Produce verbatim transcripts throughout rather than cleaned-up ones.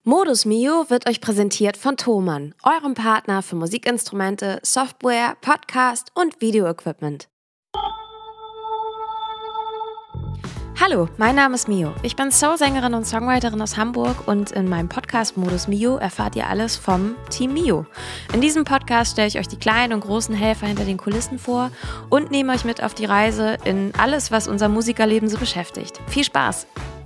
Modus Mio wird euch präsentiert von Thomann, eurem Partner für Musikinstrumente, Software, Podcast und Videoequipment. Hallo, mein Name ist Mio. Ich bin Soul-Sängerin und Songwriterin aus Hamburg und in meinem Podcast Modus Mio erfahrt ihr alles vom Team Mio. In diesem Podcast stelle ich euch die kleinen und großen Helfer hinter den Kulissen vor und nehme euch mit auf die Reise in alles, was unser Musikerleben so beschäftigt. Viel Spaß!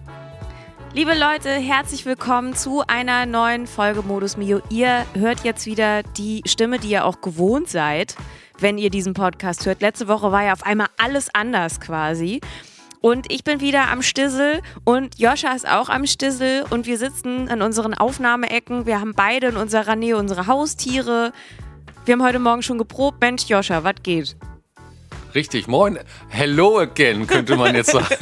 Liebe Leute, herzlich willkommen zu einer neuen Folge Modus Mio. Ihr hört jetzt wieder die Stimme, die ihr auch gewohnt seid, wenn ihr diesen Podcast hört. Letzte Woche war ja auf einmal alles anders quasi. Und ich bin wieder am Stissel und Joscha ist auch am Stissel und wir sitzen in unseren Aufnahmeecken. Wir haben beide in unserer Nähe unsere Haustiere. Wir haben heute Morgen schon geprobt. Mensch, Joscha, was geht? Richtig, moin, hello again, könnte man jetzt sagen.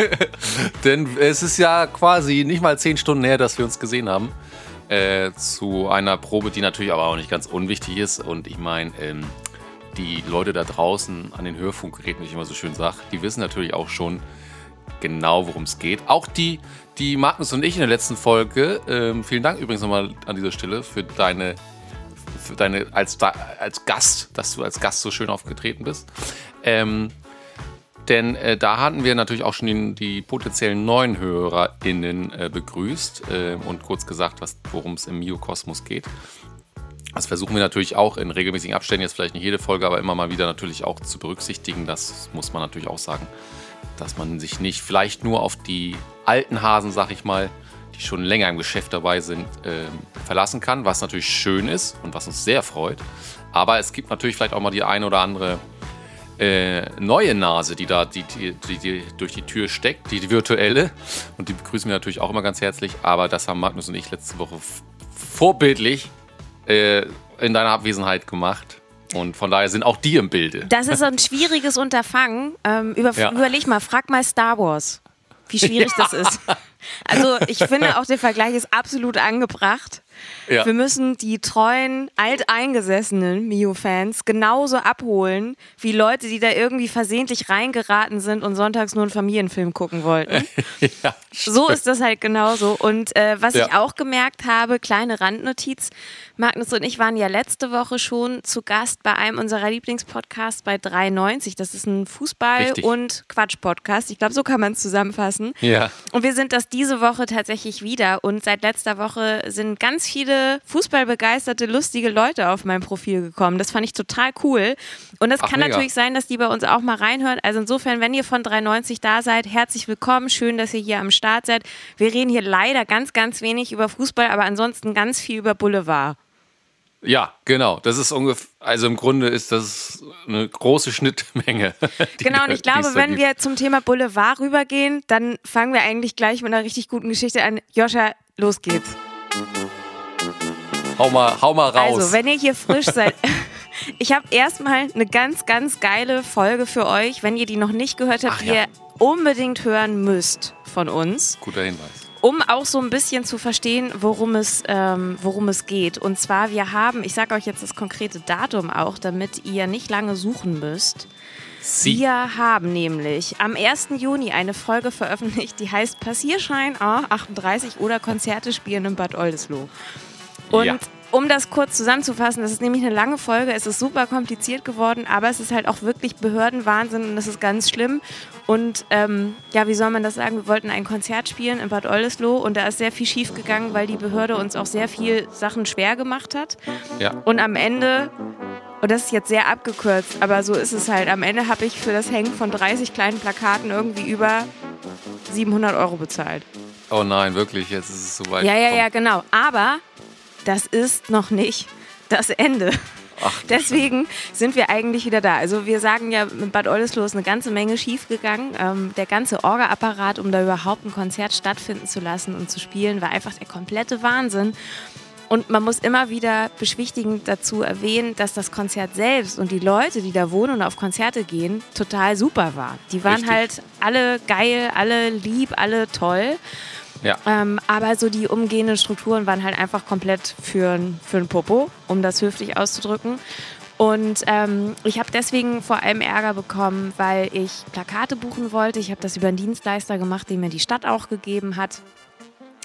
Denn es ist ja quasi nicht mal zehn Stunden her, dass wir uns gesehen haben. Äh, zu einer Probe, die natürlich aber auch nicht ganz unwichtig ist. Und ich meine, ähm, die Leute da draußen an den Hörfunkgeräten, wie ich immer so schön sage, die wissen natürlich auch schon genau, worum es geht. Auch die, die Magnus und ich in der letzten Folge, ähm, vielen Dank übrigens nochmal an dieser Stelle für deine, für deine als, als Gast, dass du als Gast so schön aufgetreten bist. Ähm, denn äh, da hatten wir natürlich auch schon die, die potenziellen neuen HörerInnen äh, begrüßt äh, und kurz gesagt, worum es im Mio-Kosmos geht. Das versuchen wir natürlich auch in regelmäßigen Abständen, jetzt vielleicht nicht jede Folge, aber immer mal wieder natürlich auch zu berücksichtigen. Das muss man natürlich auch sagen, dass man sich nicht vielleicht nur auf die alten Hasen, sag ich mal, die schon länger im Geschäft dabei sind, äh, verlassen kann, was natürlich schön ist und was uns sehr freut. Aber es gibt natürlich vielleicht auch mal die eine oder andere äh, neue Nase, die da die, die, die, die durch die Tür steckt, die, die virtuelle. Und die begrüßen wir natürlich auch immer ganz herzlich. Aber das haben Magnus und ich letzte Woche f- vorbildlich in deiner Abwesenheit gemacht. Und von daher sind auch die im Bilde. Das ist so ein schwieriges Unterfangen. Ähm, über, ja. Überleg mal, frag mal Star Wars, wie schwierig ja. das ist. Also ich finde auch, der Vergleich ist absolut angebracht. Ja. Wir müssen die treuen, alteingesessenen Mio-Fans genauso abholen, wie Leute, die da irgendwie versehentlich reingeraten sind und sonntags nur einen Familienfilm gucken wollten. Ja, so ist das halt genauso. Und äh, was ja. ich auch gemerkt habe, kleine Randnotiz, Magnus und ich waren ja letzte Woche schon zu Gast bei einem unserer Lieblingspodcasts bei drei neunzig. Das ist ein Fußball- Richtig. und Quatsch-Podcast. Ich glaube, so kann man es zusammenfassen. Ja. Und wir sind das diese Woche tatsächlich wieder. Und seit letzter Woche sind ganz viele fußballbegeisterte, lustige Leute auf mein Profil gekommen. Das fand ich total cool. Und es kann mega. natürlich sein, dass die bei uns auch mal reinhören. Also insofern, wenn ihr von drei neunzig da seid, herzlich willkommen. Schön, dass ihr hier am Start seid. Wir reden hier leider ganz, ganz wenig über Fußball, aber ansonsten ganz viel über Boulevard. Ja, genau. Das ist ungefähr, also im Grunde ist das eine große Schnittmenge. Genau, und ich glaube, wenn gibt. wir zum Thema Boulevard rübergehen, dann fangen wir eigentlich gleich mit einer richtig guten Geschichte an. Joscha, los geht's. Hau mal, hau mal raus. Also, wenn ihr hier frisch seid, ich habe erstmal eine ganz, ganz geile Folge für euch. Wenn ihr die noch nicht gehört habt, die ja. ihr unbedingt hören müsst von uns. Guter Hinweis. Um auch so ein bisschen zu verstehen, worum es, ähm, worum es geht. Und zwar, wir haben, ich sage euch jetzt das konkrete Datum auch, damit ihr nicht lange suchen müsst. Sie. Wir haben nämlich am ersten Juni eine Folge veröffentlicht, die heißt Passierschein A achtunddreißig oder Konzerte spielen in Bad Oldesloe. Und ja. um das kurz zusammenzufassen, das ist nämlich eine lange Folge, es ist super kompliziert geworden, aber es ist halt auch wirklich Behördenwahnsinn und das ist ganz schlimm. Und ähm, ja, wie soll man das sagen, wir wollten ein Konzert spielen in Bad Oldesloe und da ist sehr viel schief gegangen, weil die Behörde uns auch sehr viel Sachen schwer gemacht hat. Ja. Und am Ende, und das ist jetzt sehr abgekürzt, aber so ist es halt, am Ende habe ich für das Hängen von dreißig kleinen Plakaten irgendwie über siebenhundert Euro bezahlt. Oh nein, wirklich, jetzt ist es soweit. Ja, ja, ja, genau. Aber das ist noch nicht das Ende. Ach, deswegen sind wir eigentlich wieder da. Also wir sagen ja, mit Bad Oldesloe ist eine ganze Menge schiefgegangen. Ähm, der ganze Orga-Apparat, um da überhaupt ein Konzert stattfinden zu lassen und zu spielen, war einfach der komplette Wahnsinn. Und man muss immer wieder beschwichtigend dazu erwähnen, dass das Konzert selbst und die Leute, die da wohnen und auf Konzerte gehen, total super war. Die waren Richtig. halt alle geil, alle lieb, alle toll. Ja. Ähm, aber so die umgehenden Strukturen waren halt einfach komplett für ein Popo, um das höflich auszudrücken. Und ähm, ich habe deswegen vor allem Ärger bekommen, weil ich Plakate buchen wollte. Ich habe das über einen Dienstleister gemacht, den mir die Stadt auch gegeben hat.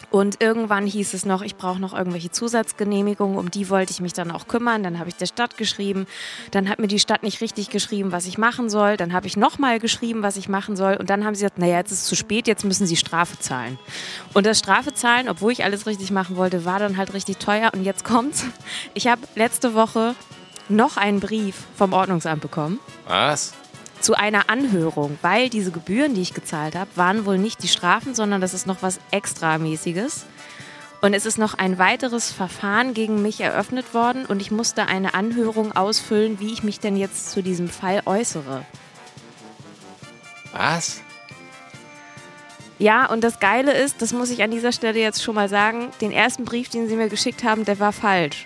Und irgendwann hieß es noch, ich brauche noch irgendwelche Zusatzgenehmigungen, um die wollte ich mich dann auch kümmern. Dann habe ich der Stadt geschrieben, dann hat mir die Stadt nicht richtig geschrieben, was ich machen soll. Dann habe ich nochmal geschrieben, was ich machen soll. Und dann haben sie gesagt, naja, jetzt ist es zu spät, jetzt müssen sie Strafe zahlen. Und das Strafe zahlen, obwohl ich alles richtig machen wollte, war dann halt richtig teuer. Und jetzt kommt's. Ich habe letzte Woche noch einen Brief vom Ordnungsamt bekommen. Was? Zu einer Anhörung, weil diese Gebühren, die ich gezahlt habe, waren wohl nicht die Strafen, sondern das ist noch was Extramäßiges. Und es ist noch ein weiteres Verfahren gegen mich eröffnet worden und ich musste eine Anhörung ausfüllen, wie ich mich denn jetzt zu diesem Fall äußere. Was? Ja, und das Geile ist, das muss ich an dieser Stelle jetzt schon mal sagen, den ersten Brief, den sie mir geschickt haben, der war falsch.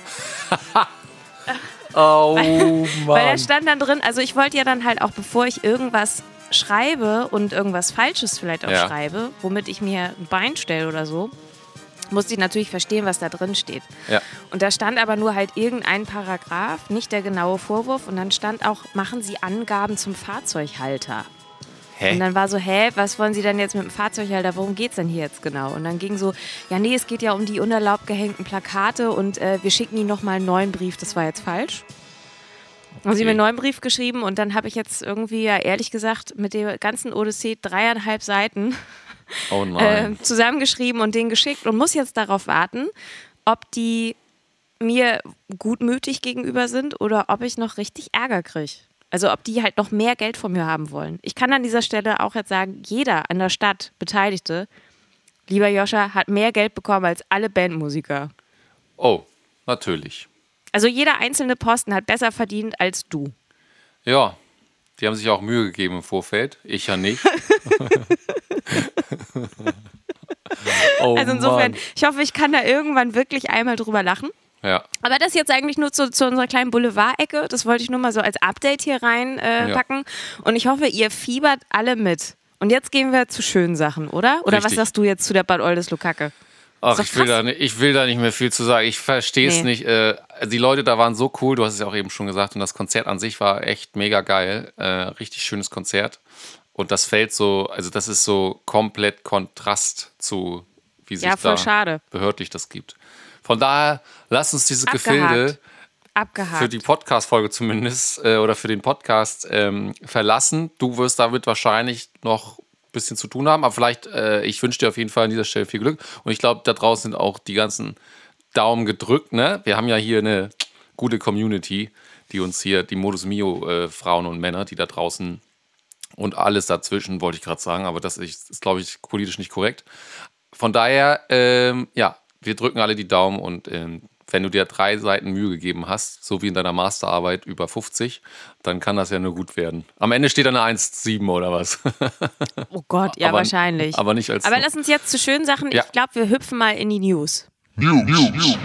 Oh, Mann. Weil da stand dann drin, also ich wollte ja dann halt auch, bevor ich irgendwas schreibe und irgendwas Falsches vielleicht auch ja. schreibe, womit ich mir ein Bein stelle oder so, musste ich natürlich verstehen, was da drin steht. Ja. Und da stand aber nur halt irgendein Paragraph, nicht der genaue Vorwurf. Und dann stand auch, machen Sie Angaben zum Fahrzeughalter. Hä? Und dann war so, hä, was wollen Sie denn jetzt mit dem Fahrzeughalter, worum geht's denn hier jetzt genau? Und dann ging so, ja nee, es geht ja um die unerlaubt gehängten Plakate und äh, wir schicken Ihnen nochmal einen neuen Brief, das war jetzt falsch. Okay. Haben sie mir einen neuen Brief geschrieben und dann habe ich jetzt irgendwie, ja ehrlich gesagt, mit der ganzen Odyssee dreieinhalb Seiten oh nein. äh, zusammengeschrieben und den geschickt und muss jetzt darauf warten, ob die mir gutmütig gegenüber sind oder ob ich noch richtig Ärger kriege. Also ob die halt noch mehr Geld von mir haben wollen. Ich kann an dieser Stelle auch jetzt sagen, jeder an der Stadt Beteiligte, lieber Joscha, hat mehr Geld bekommen als alle Bandmusiker. Oh, natürlich. Also jeder einzelne Posten hat besser verdient als du. Ja, die haben sich auch Mühe gegeben im Vorfeld. Ich ja nicht. Oh, also insofern, Mann. Ich hoffe, ich kann da irgendwann wirklich einmal drüber lachen. Ja. Aber das jetzt eigentlich nur zu, zu unserer kleinen Boulevard-Ecke. Das wollte ich nur mal so als Update hier reinpacken. Äh, ja. Und ich hoffe, ihr fiebert alle mit. Und jetzt gehen wir zu schönen Sachen, oder? Oder Richtig. Was sagst du jetzt zu der Bad Oldesloe-Kacke? Ach, ich will, da nicht, ich will da nicht mehr viel zu sagen. Ich verstehe es nee. nicht. Äh, die Leute da waren so cool, du hast es ja auch eben schon gesagt. Und das Konzert an sich war echt mega geil. Äh, richtig schönes Konzert. Und das fällt so, also das ist so komplett Kontrast zu, wie sich ja, voll da schade. behördlich das gibt. Von daher, lass uns diese Abgehakt. Gefilde Abgehakt. für die Podcast-Folge zumindest äh, oder für den Podcast ähm, verlassen. Du wirst damit wahrscheinlich noch ein bisschen zu tun haben, aber vielleicht, äh, ich wünsche dir auf jeden Fall an dieser Stelle viel Glück. Und ich glaube, da draußen sind auch die ganzen Daumen gedrückt. Ne? Wir haben ja hier eine gute Community, die uns hier, die Modus Mio äh, Frauen und Männer, die da draußen und alles dazwischen, wollte ich gerade sagen, aber das ist, ist glaube ich, politisch nicht korrekt. Von daher, ähm, ja, wir drücken alle die Daumen und ähm, wenn du dir drei Seiten Mühe gegeben hast, so wie in deiner Masterarbeit über fünfzig, dann kann das ja nur gut werden. Am Ende steht dann eine eins Komma sieben oder was? Oh Gott, ja, aber, wahrscheinlich. Aber nicht als. Aber lass uns jetzt zu schönen Sachen. Ja. Ich glaube, wir hüpfen mal in die News. News. News. News.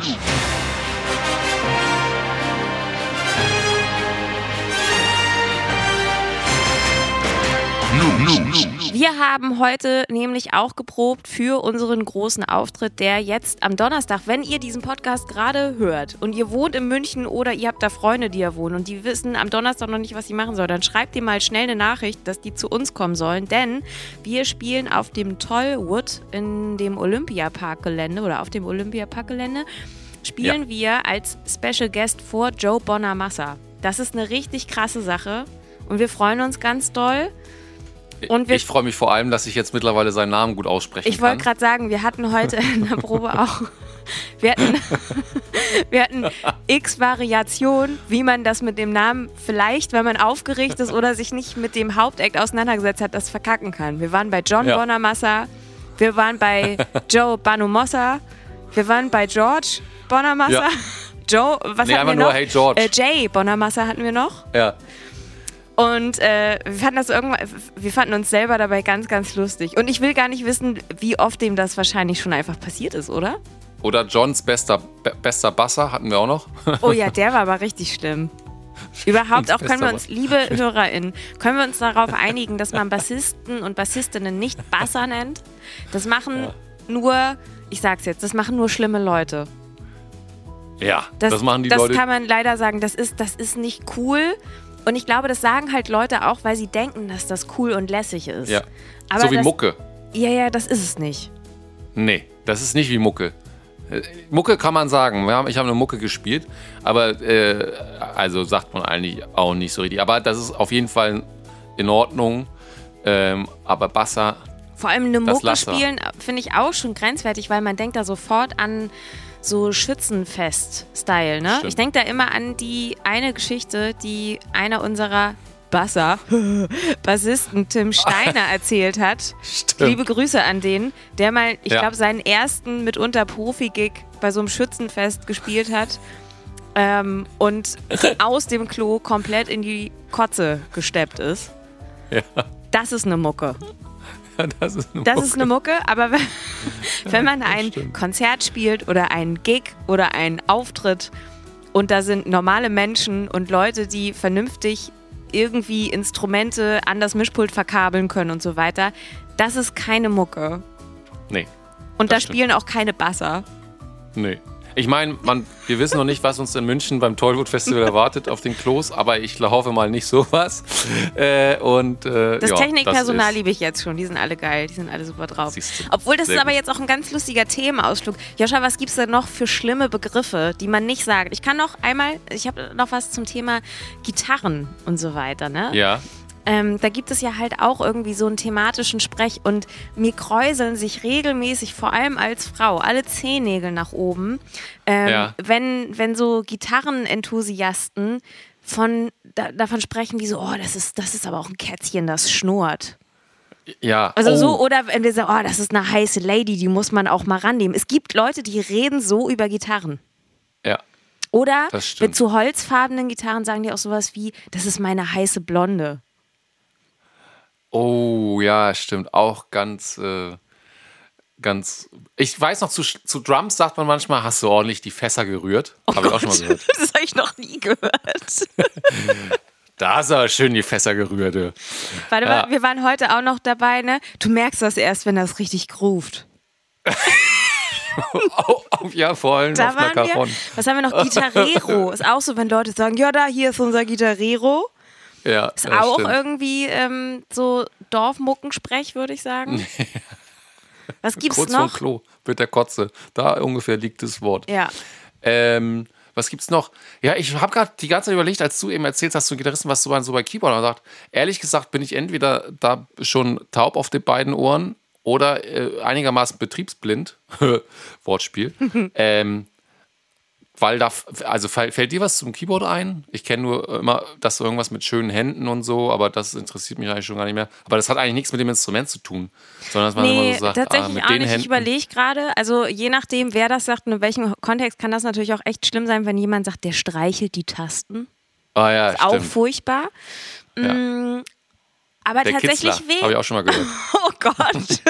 Wir haben heute nämlich auch geprobt für unseren großen Auftritt, der jetzt am Donnerstag, wenn ihr diesen Podcast gerade hört und ihr wohnt in München oder ihr habt da Freunde, die ja wohnen und die wissen am Donnerstag noch nicht, was sie machen sollen, dann schreibt ihr mal schnell eine Nachricht, dass die zu uns kommen sollen, denn wir spielen auf dem Tollwood in dem Olympiaparkgelände oder auf dem Olympiaparkgelände spielen ja. wir als Special Guest vor Joe Bonamassa. Das ist eine richtig krasse Sache und wir freuen uns ganz doll. Und wir, ich freue mich vor allem, dass ich jetzt mittlerweile seinen Namen gut aussprechen ich kann. Ich wollte gerade sagen, wir hatten heute in der Probe auch, wir hatten, wir hatten x Variationen, wie man das mit dem Namen vielleicht, wenn man aufgeregt ist oder sich nicht mit dem Hauptakt auseinandergesetzt hat, das verkacken kann. Wir waren bei John ja. Bonamassa, wir waren bei Joe Bonamassa, wir waren bei George Bonamassa, ja. Joe, was nee, hatten wir nur noch? Hey George. Äh, Jay Bonamassa hatten wir noch. Ja. Und äh, wir fanden das irgendwann, wir fanden uns selber dabei ganz, ganz lustig. Und ich will gar nicht wissen, wie oft dem das wahrscheinlich schon einfach passiert ist, oder? Oder Johns bester, be- bester Basser hatten wir auch noch. Oh ja, der war aber richtig schlimm. Überhaupt auch können wir uns, liebe HörerInnen, können wir uns darauf einigen, dass man Bassisten und Bassistinnen nicht Basser nennt? Das machen ja. nur, ich sag's jetzt, das machen nur schlimme Leute. Ja, das, das machen die das Leute. Das kann man leider sagen, das ist, das ist nicht cool. Und ich glaube, das sagen halt Leute auch, weil sie denken, dass das cool und lässig ist. Ja. Aber so wie das, Mucke. Ja, ja, das ist es nicht. Nee, das ist nicht wie Mucke. Mucke kann man sagen, wir haben, ich habe eine Mucke gespielt, aber äh, also sagt man eigentlich auch nicht so richtig. Aber das ist auf jeden Fall in Ordnung. Ähm, aber Bassa. Vor allem eine Mucke spielen finde ich auch schon grenzwertig, weil man denkt da sofort an so Schützenfest-Style. Ne? Ich denke da immer an die eine Geschichte, die einer unserer Bassa, Bassisten Tim Steiner erzählt hat. Stimmt. Liebe Grüße an den, der mal, ich ja. glaube, seinen ersten mitunter Profi-Gig bei so einem Schützenfest gespielt hat ähm, und aus dem Klo komplett in die Kotze gesteppt ist. Ja. Das ist eine Mucke. Ja, das ist eine das Mucke. ist eine Mucke, aber wenn, wenn man ein stimmt. Konzert spielt oder einen Gig oder einen Auftritt und da sind normale Menschen und Leute, die vernünftig irgendwie Instrumente an das Mischpult verkabeln können und so weiter. Das ist keine Mucke. Nee. Und da spielen auch keine Basser. Nee. Ich meine, wir wissen noch nicht, was uns in München beim Tollwood Festival erwartet auf den Klos, aber ich hoffe mal nicht sowas. Äh, und, äh, das ja, Technikpersonal das liebe ich jetzt schon. Die sind alle geil, die sind alle super drauf. Siehste. Obwohl, das Sehr ist aber gut. jetzt auch ein ganz lustiger Themenausflug. Joscha, was gibt es denn noch für schlimme Begriffe, die man nicht sagt? Ich kann noch einmal, ich habe noch was zum Thema Gitarren und so weiter, ne? Ja. Ähm, da gibt es ja halt auch irgendwie so einen thematischen Sprech und mir kräuseln sich regelmäßig, vor allem als Frau, alle Zehennägel nach oben, ähm, Ja. wenn, wenn so Gitarrenenthusiasten von, da, davon sprechen wie so, oh, das ist, das ist aber auch ein Kätzchen, das schnurrt. Ja. Also oh. so, oder wenn wir sagen, oh, das ist eine heiße Lady, die muss man auch mal rannehmen. Es gibt Leute, die reden so über Gitarren. Ja. Oder Das stimmt. mit zu holzfarbenen Gitarren sagen die auch sowas wie, das ist meine heiße Blonde. Oh, ja, stimmt. Auch ganz, äh, ganz. Ich weiß noch, zu, zu Drums sagt man manchmal, hast du ordentlich die Fässer gerührt. Oh habe ich auch schon mal gehört. Das habe ich noch nie gehört. Da hast du aber schön die Fässer gerührt. Du. Warte Ja. mal, wir waren heute auch noch dabei, ne? Du merkst das erst, wenn das richtig groovt. oh, oh, ja, vor allem Da auf einer waren wir. Cajon. Was haben wir noch? Gitarrero. Ist auch so, wenn Leute sagen, ja, da, hier ist unser Gitarrero. Ja, Ist ja, auch stimmt. irgendwie ähm, so Dorfmuckensprech, würde ich sagen. Was gibt's Kurz noch? vorm Klo mit der Kotze. Da ungefähr liegt das Wort. Ja. Ähm, was gibt's noch? Ja, ich habe gerade die ganze Zeit überlegt, als du eben erzählst, hast du Gitarristen, was du so bei Keyboard und gesagt, ehrlich gesagt bin ich entweder da schon taub auf den beiden Ohren oder äh, einigermaßen betriebsblind. Wortspiel. ähm, Weil da, also fällt dir was zum Keyboard ein? Ich kenne nur immer, dass irgendwas mit schönen Händen und so, aber das interessiert mich eigentlich schon gar nicht mehr. Aber das hat eigentlich nichts mit dem Instrument zu tun, sondern dass man Nee, immer so sagt, tatsächlich ah, mit auch den nicht. Händen. Ich überlege gerade, also je nachdem, wer das sagt und in welchem Kontext, kann das natürlich auch echt schlimm sein, wenn jemand sagt, der streichelt die Tasten. Ah ja, Ist auch stimmt. furchtbar. Ja. Mm, aber Der tatsächlich Kitzler, weh. habe ich auch schon mal gehört. Oh Gott.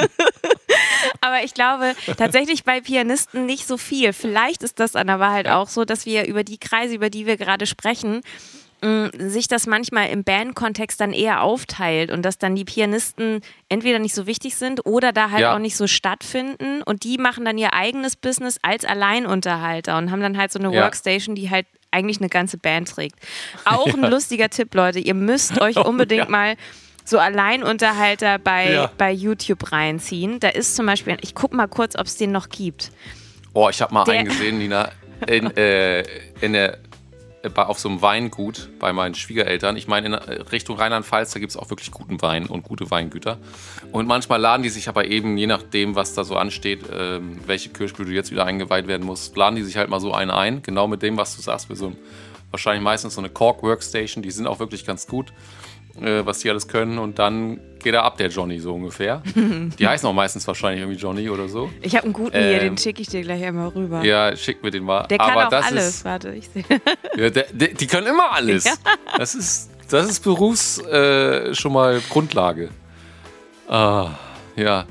Aber ich glaube tatsächlich bei Pianisten nicht so viel. Vielleicht ist das dann aber halt Ja. auch so, dass wir über die Kreise, über die wir gerade sprechen, mh, sich das manchmal im Bandkontext dann eher aufteilt und dass dann die Pianisten entweder nicht so wichtig sind oder da halt Ja. auch nicht so stattfinden und die machen dann ihr eigenes Business als Alleinunterhalter und haben dann halt so eine Ja. Workstation, die halt eigentlich eine ganze Band trägt. Auch ein lustiger Tipp, Leute. Ihr müsst euch unbedingt ja. mal so Alleinunterhalter bei, Ja. bei YouTube reinziehen. Da ist zum Beispiel, ich guck mal kurz, ob es den noch gibt. Oh, ich habe mal Der- einen gesehen, Nina, in, äh, in der, äh, bei- auf so einem Weingut bei meinen Schwiegereltern. Ich meine, in Richtung Rheinland-Pfalz, da gibt es auch wirklich guten Wein und gute Weingüter. Und manchmal laden die sich aber eben, je nachdem, was da so ansteht, ähm, welche Kirschblüte jetzt wieder eingeweiht werden muss, laden die sich halt mal so einen ein. Genau mit dem, was du sagst, mit so einem, wahrscheinlich meistens so eine Korg-Workstation. Die sind auch wirklich ganz gut, äh, was die alles können. Und dann geht er ab, der Johnny, so ungefähr. Die heißen auch meistens wahrscheinlich irgendwie Johnny oder so. Ich habe einen guten hier, Ähm, den schicke ich dir gleich einmal rüber. Ja, schick mir den mal. Der kann Aber auch das alles. Ist, Warte, ich sehe. ja, der, der, die können immer alles. Ja. Das ist, das ist Berufs äh, schon mal Grundlage. Ah, ja.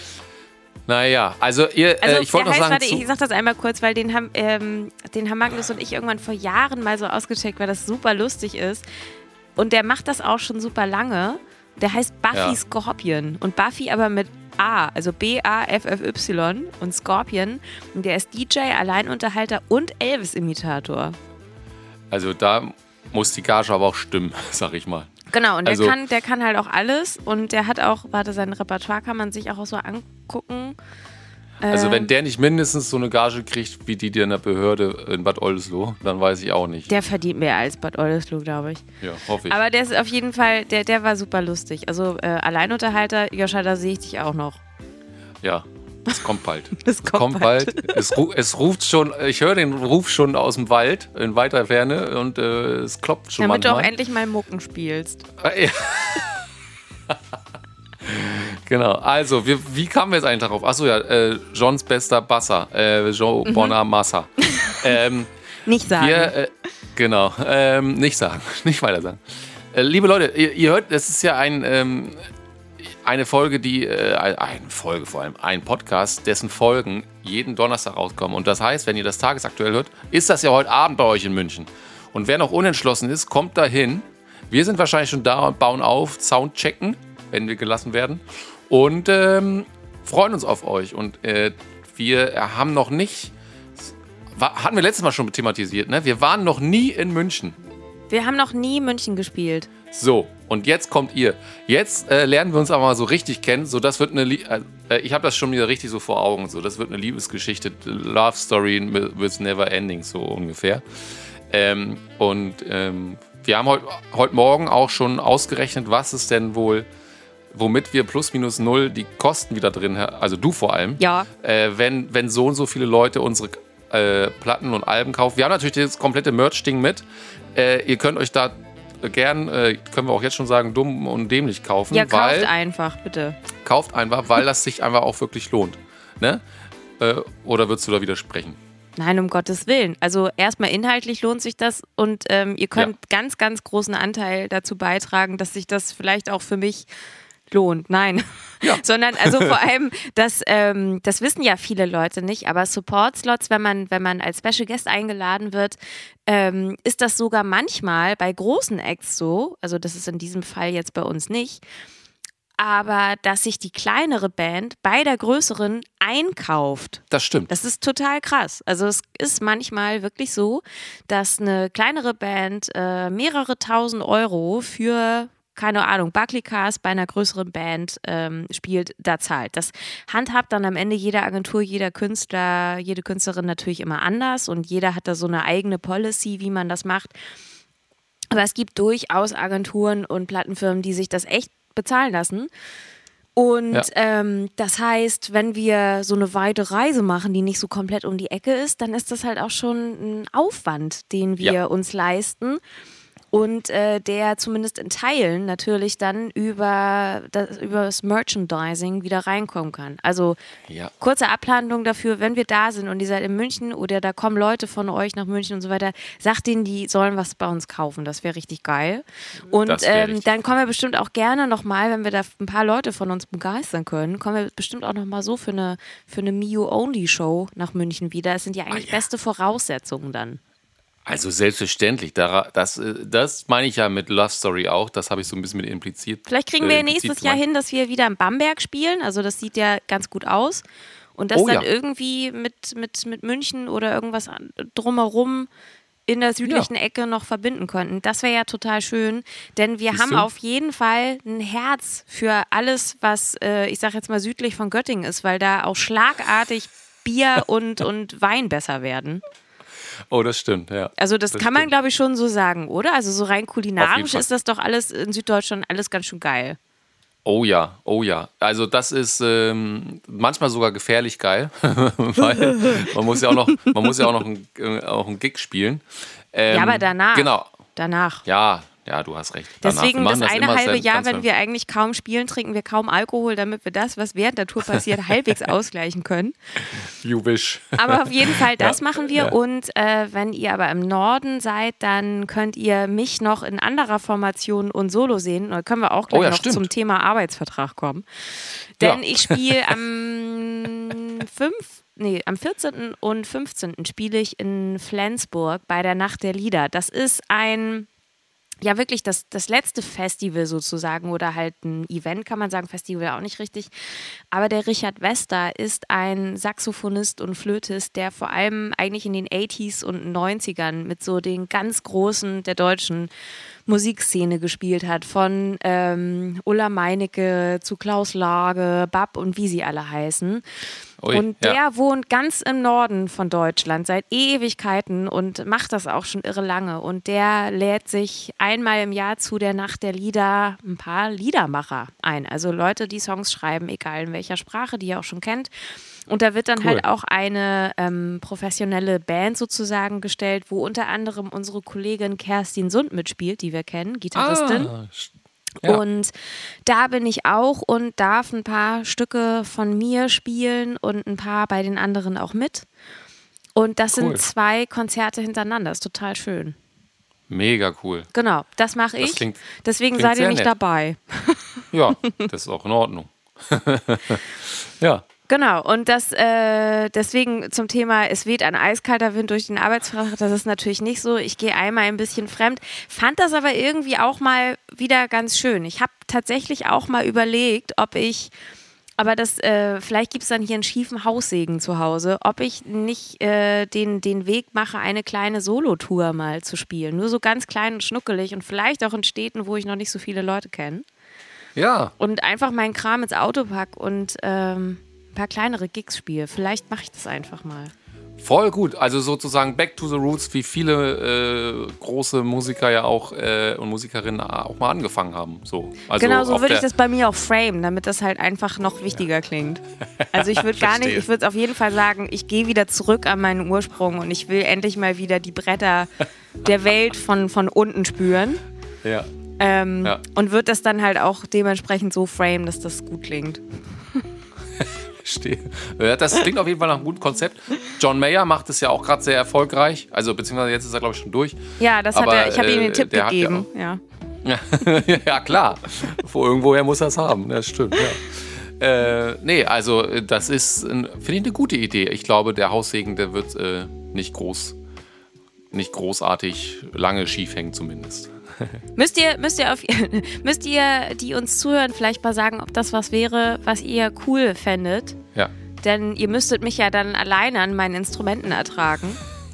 Naja, also ihr, Also äh, ich wollte der noch heißt, sagen, warte, zu, ich sag das einmal kurz, weil den haben, ähm, den haben Magnus und ich irgendwann vor Jahren mal so ausgecheckt, weil das super lustig ist. Und der macht das auch schon super lange. Der heißt Buffy Ja. Scorpion. Und Buffy aber mit A, also B A F F Y und Scorpion. Und der ist D J, Alleinunterhalter und Elvis-Imitator. also da muss die Gage aber auch stimmen, sag ich mal. Genau, und der, Also- kann, der kann halt auch alles. Und der hat auch, warte, sein Repertoire kann man sich auch so angucken. Also wenn der nicht mindestens so eine Gage kriegt, wie die dir in der Behörde in Bad Oldesloe, dann weiß ich auch nicht. Der verdient mehr als Bad Oldesloe, glaube ich. Ja, hoffe ich. Aber der ist auf jeden Fall, der, der war super lustig. Also äh, Alleinunterhalter, Joscha, da sehe ich dich auch noch. Ja, es kommt bald. Es kommt, kommt bald. bald. Es, es ruft schon, ich höre den Ruf schon aus dem Wald in weiter Ferne und äh, es klopft schon Damit manchmal. du auch endlich mal Mucken spielst. Ja. Genau, also, wir, wie kamen wir jetzt eigentlich darauf? Achso, ja, äh, Johns bester Basser, äh, Joe mhm. Bonamassa. ähm, nicht sagen. Wir, äh, genau, ähm, nicht sagen, nicht weiter sagen. Äh, liebe Leute, ihr, ihr hört, das ist ja ein, ähm, eine Folge, die, äh, eine Folge vor allem, ein Podcast, dessen Folgen jeden Donnerstag rauskommen. Und das heißt, wenn ihr das tagesaktuell hört, ist das ja heute Abend bei euch in München. Und wer noch unentschlossen ist, kommt dahin. Wir sind wahrscheinlich schon da und bauen auf, Soundchecken, wenn wir gelassen werden. Und ähm, freuen uns auf euch. Und äh, wir haben noch nicht, war, hatten wir letztes Mal schon thematisiert, ne? Wir waren noch nie in München. Wir haben noch nie München gespielt. So, und jetzt kommt ihr. Jetzt äh, lernen wir uns aber mal so richtig kennen. So, das wird eine, äh, ich habe das schon wieder richtig so vor Augen. So, das wird eine Liebesgeschichte, Love Story with never ending, so ungefähr. Ähm, und ähm, wir haben heute heut Morgen auch schon ausgerechnet, was es denn wohl, womit wir plus minus null die Kosten wieder drin, also du vor allem, ja. äh, wenn, wenn so und so viele Leute unsere äh, Platten und Alben kaufen. Wir haben natürlich das komplette Merch-Ding mit. Äh, ihr könnt euch da gern, äh, können wir auch jetzt schon sagen, dumm und dämlich kaufen. Ja, kauft weil, einfach, bitte. Kauft einfach, weil das sich einfach auch wirklich lohnt. Ne? Äh, oder würdest du da widersprechen? Nein, um Gottes Willen. Also erstmal inhaltlich lohnt sich das und ähm, ihr könnt ja. ganz, ganz großen Anteil dazu beitragen, dass sich das vielleicht auch für mich lohnt. Nein. Ja. Sondern also vor allem, das, ähm, das wissen ja viele Leute nicht, aber Support-Slots, wenn man, wenn man als Special Guest eingeladen wird, ähm, ist das sogar manchmal bei großen Acts so, also das ist in diesem Fall jetzt bei uns nicht, aber dass sich die kleinere Band bei der größeren einkauft. Das stimmt. Das ist total krass. Also es ist manchmal wirklich so, dass eine kleinere Band äh, mehrere tausend Euro für, keine Ahnung, Barclaycard bei einer größeren Band ähm, spielt, da zahlt. Das handhabt dann am Ende jede Agentur, jeder Künstler, jede Künstlerin natürlich immer anders und jeder hat da so eine eigene Policy, wie man das macht. Aber es gibt durchaus Agenturen und Plattenfirmen, die sich das echt bezahlen lassen. Und ja. ähm, das heißt, wenn wir so eine weite Reise machen, die nicht so komplett um die Ecke ist, dann ist das halt auch schon ein Aufwand, den wir ja. uns leisten. Und äh, der zumindest in Teilen natürlich dann über das, über das Merchandising wieder reinkommen kann. Also ja. kurze Abhandlung dafür, wenn wir da sind und ihr seid in München oder da kommen Leute von euch nach München und so weiter, sagt denen, die sollen was bei uns kaufen. Das wäre richtig geil. Und ähm, dann kommen wir bestimmt auch gerne nochmal, wenn wir da ein paar Leute von uns begeistern können, kommen wir bestimmt auch nochmal so für eine, für eine Miu-Only-Show nach München wieder. Das sind ja eigentlich ah, ja. beste Voraussetzungen dann. Also selbstverständlich, das, das meine ich ja mit Love Story auch, das habe ich so ein bisschen mit impliziert. Vielleicht kriegen wir äh, nächstes Jahr hin, dass wir wieder in Bamberg spielen, also das sieht ja ganz gut aus und das oh, dann ja. irgendwie mit, mit, mit München oder irgendwas drumherum in der südlichen ja. Ecke noch verbinden könnten. Das wäre ja total schön, denn wir Siehst haben du? auf jeden Fall ein Herz für alles, was, äh, ich sage jetzt mal südlich von Göttingen ist, weil da auch schlagartig Bier und, und Wein besser werden. Oh, das stimmt, ja. Also das, das kann stimmt. man, glaube ich, schon so sagen, oder? Also so rein kulinarisch ist das doch alles in Süddeutschland alles ganz schön geil. Oh ja, oh ja. Also das ist ähm, manchmal sogar gefährlich geil, weil man muss ja auch noch, man muss ja auch noch ein, äh, auch einen Gig spielen. Ähm, ja, aber danach. Genau. Danach. Ja, ja, du hast recht. Danach. Deswegen das, das eine halbe Jahr, wenn wir eigentlich kaum spielen, trinken wir kaum Alkohol, damit wir das, was während der Tour passiert, halbwegs ausgleichen können. You wish. Aber auf jeden Fall, das ja, machen wir. Ja. Und äh, wenn ihr aber im Norden seid, dann könnt ihr mich noch in anderer Formation und Solo sehen. Da können wir auch gleich oh, ja, noch stimmt. zum Thema Arbeitsvertrag kommen. Denn ja. ich spiele am fünf Nee, am vierzehnten und fünfzehnten spiele ich in Flensburg bei der Nacht der Lieder. Das ist ein, ja wirklich das, das letzte Festival sozusagen oder halt ein Event, kann man sagen, Festival auch nicht richtig. Aber der Richard Wester ist ein Saxophonist und Flötist, der vor allem eigentlich in den achtziger und neunzigern mit so den ganz Großen der deutschen Musikszene gespielt hat, von ähm, Ulla Meinecke zu Klaus Lage, Bab und wie sie alle heißen. Ui, und der ja. wohnt ganz im Norden von Deutschland seit Ewigkeiten und macht das auch schon irre lange. Und der lädt sich einmal im Jahr zu der Nacht der Lieder ein paar Liedermacher ein. Also Leute, die Songs schreiben, egal in welcher Sprache, die ihr auch schon kennt. Und da wird dann cool. halt auch eine ähm, professionelle Band sozusagen gestellt, wo unter anderem unsere Kollegin Kerstin Sund mitspielt, die wir kennen, Gitarristin. Ah, ja. Und da bin ich auch und darf ein paar Stücke von mir spielen und ein paar bei den anderen auch mit. Und das cool. sind zwei Konzerte hintereinander. Das ist total schön. Mega cool. Genau, das mache ich. Das klingt, Deswegen klingt seid ihr nicht nett. dabei. Ja, das ist auch in Ordnung. Ja. Genau, und das äh, deswegen zum Thema, es weht ein eiskalter Wind durch den Arbeitsvertrag, das ist natürlich nicht so. Ich gehe einmal ein bisschen fremd, fand das aber irgendwie auch mal wieder ganz schön. Ich habe tatsächlich auch mal überlegt, ob ich, aber das, äh, vielleicht gibt es dann hier einen schiefen Haussegen zu Hause, ob ich nicht äh, den, den Weg mache, eine kleine Solotour mal zu spielen. Nur so ganz klein und schnuckelig und vielleicht auch in Städten, wo ich noch nicht so viele Leute kenne. Ja. Und einfach meinen Kram ins Auto pack und ähm, ein paar kleinere Gigs spiele. Vielleicht mache ich das einfach mal. Voll gut. Also sozusagen back to the roots, wie viele äh, große Musiker ja auch äh, und Musikerinnen auch mal angefangen haben. So. Also genau, so würde ich das bei mir auch framen, damit das halt einfach noch wichtiger ja. klingt. Also ich würde gar nicht, ich würde auf jeden Fall sagen, ich gehe wieder zurück an meinen Ursprung und ich will endlich mal wieder die Bretter der Welt von, von unten spüren. Ja. Ähm, ja. Und wird das dann halt auch dementsprechend so framen, dass das gut klingt. Ja, das klingt auf jeden Fall nach einem guten Konzept. John Mayer macht es ja auch gerade sehr erfolgreich. Also beziehungsweise jetzt ist er, glaube ich, schon durch. Ja, das Aber, hat er, ich habe äh, ihm den Tipp gegeben. Ja, ja. ja, klar. Vor irgendwoher muss er es haben. Das stimmt, ja. Äh, nee, also das ist, finde ich, eine gute Idee. Ich glaube, der Haussegen, der wird äh, nicht groß, nicht großartig lange schief hängen zumindest. Müsst ihr, müsst ihr auf, müsst ihr, die uns zuhören, vielleicht mal sagen, ob das was wäre, was ihr cool fändet. Ja. Denn ihr müsstet mich ja dann alleine an meinen Instrumenten ertragen.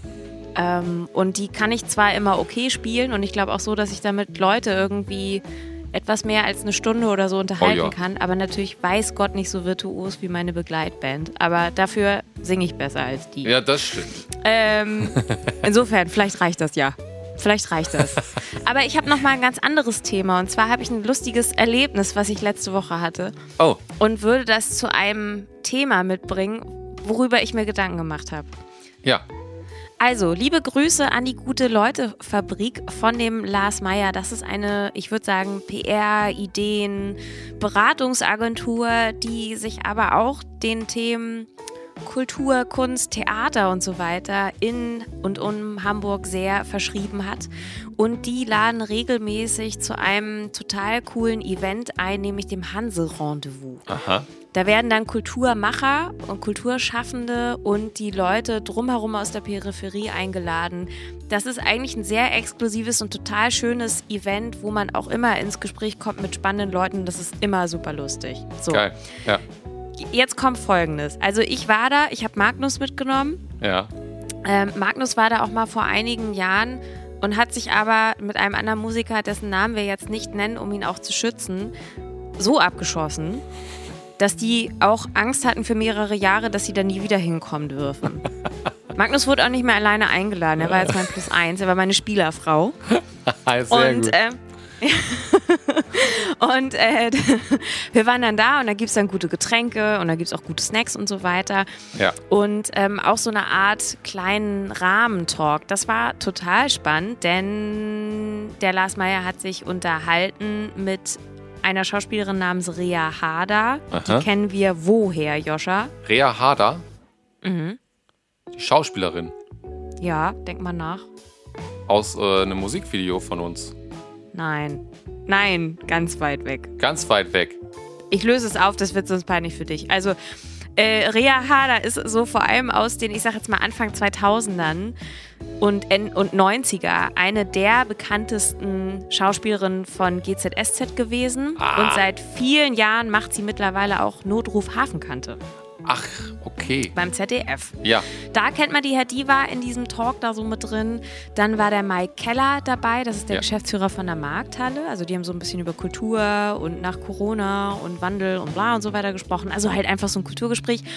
Ähm, und die kann ich zwar immer okay spielen und ich glaube auch so, dass ich damit Leute irgendwie etwas mehr als eine Stunde oder so unterhalten oh ja. kann, aber natürlich weiß Gott nicht so virtuos wie meine Begleitband. Aber dafür singe ich besser als die. Ja, das stimmt. Ähm, insofern, vielleicht reicht das ja. Vielleicht reicht das. Aber ich habe noch mal ein ganz anderes Thema. Und zwar habe ich ein lustiges Erlebnis, was ich letzte Woche hatte. Oh. Und würde das zu einem Thema mitbringen, worüber ich mir Gedanken gemacht habe. Ja. Also, liebe Grüße an die Gute-Leute-Fabrik von dem Lars Meyer. Das ist eine, ich würde sagen, P R, Ideen, Beratungsagentur, die sich aber auch den Themen Kultur, Kunst, Theater und so weiter in und um Hamburg sehr verschrieben hat. Und die laden regelmäßig zu einem total coolen Event ein, nämlich dem Hanse-Rendezvous. Aha. Da werden dann Kulturmacher und Kulturschaffende und die Leute drumherum aus der Peripherie eingeladen. Das ist eigentlich ein sehr exklusives und total schönes Event, wo man auch immer ins Gespräch kommt mit spannenden Leuten. Das ist immer super lustig. So. Geil, ja. Jetzt kommt Folgendes. Also ich war da, ich habe Magnus mitgenommen. Ja. Ähm, Magnus war da auch mal vor einigen Jahren und hat sich aber mit einem anderen Musiker, dessen Namen wir jetzt nicht nennen, um ihn auch zu schützen, so abgeschossen, dass die auch Angst hatten für mehrere Jahre, dass sie da nie wieder hinkommen dürfen. Magnus wurde auch nicht mehr alleine eingeladen. Er war jetzt mein Plus eins. Er war meine Spielerfrau. Sehr und gut. Äh, und äh, wir waren dann da und da gibt es dann gute Getränke und da gibt es auch gute Snacks und so weiter. Ja. Und ähm, auch so eine Art kleinen Rahmentalk. Das war total spannend, denn der Lars Meyer hat sich unterhalten mit einer Schauspielerin namens Rea Harder. Aha. Die kennen wir woher, Joscha? Rea Harder? Mhm. Die Schauspielerin. Ja, denk mal nach. Aus äh, einem Musikvideo von uns. Nein. Nein, ganz weit weg. Ganz weit weg. Ich löse es auf, das wird sonst peinlich für dich. Also, äh, Rea Harder ist so vor allem aus den, ich sag jetzt mal Anfang zweitausendern und, und neunziger eine der bekanntesten Schauspielerinnen von G Z S Z gewesen. Ah. Und seit vielen Jahren macht sie mittlerweile auch Notruf Hafenkante. Ach, okay. Beim Z D F. Ja. Da kennt man die, die war in diesem Talk da so mit drin. Dann war der Mike Keller dabei, das ist der ja. Geschäftsführer von der Markthalle. Also die haben so ein bisschen über Kultur und nach Corona und Wandel und bla und so weiter gesprochen. Also halt einfach so ein Kulturgespräch.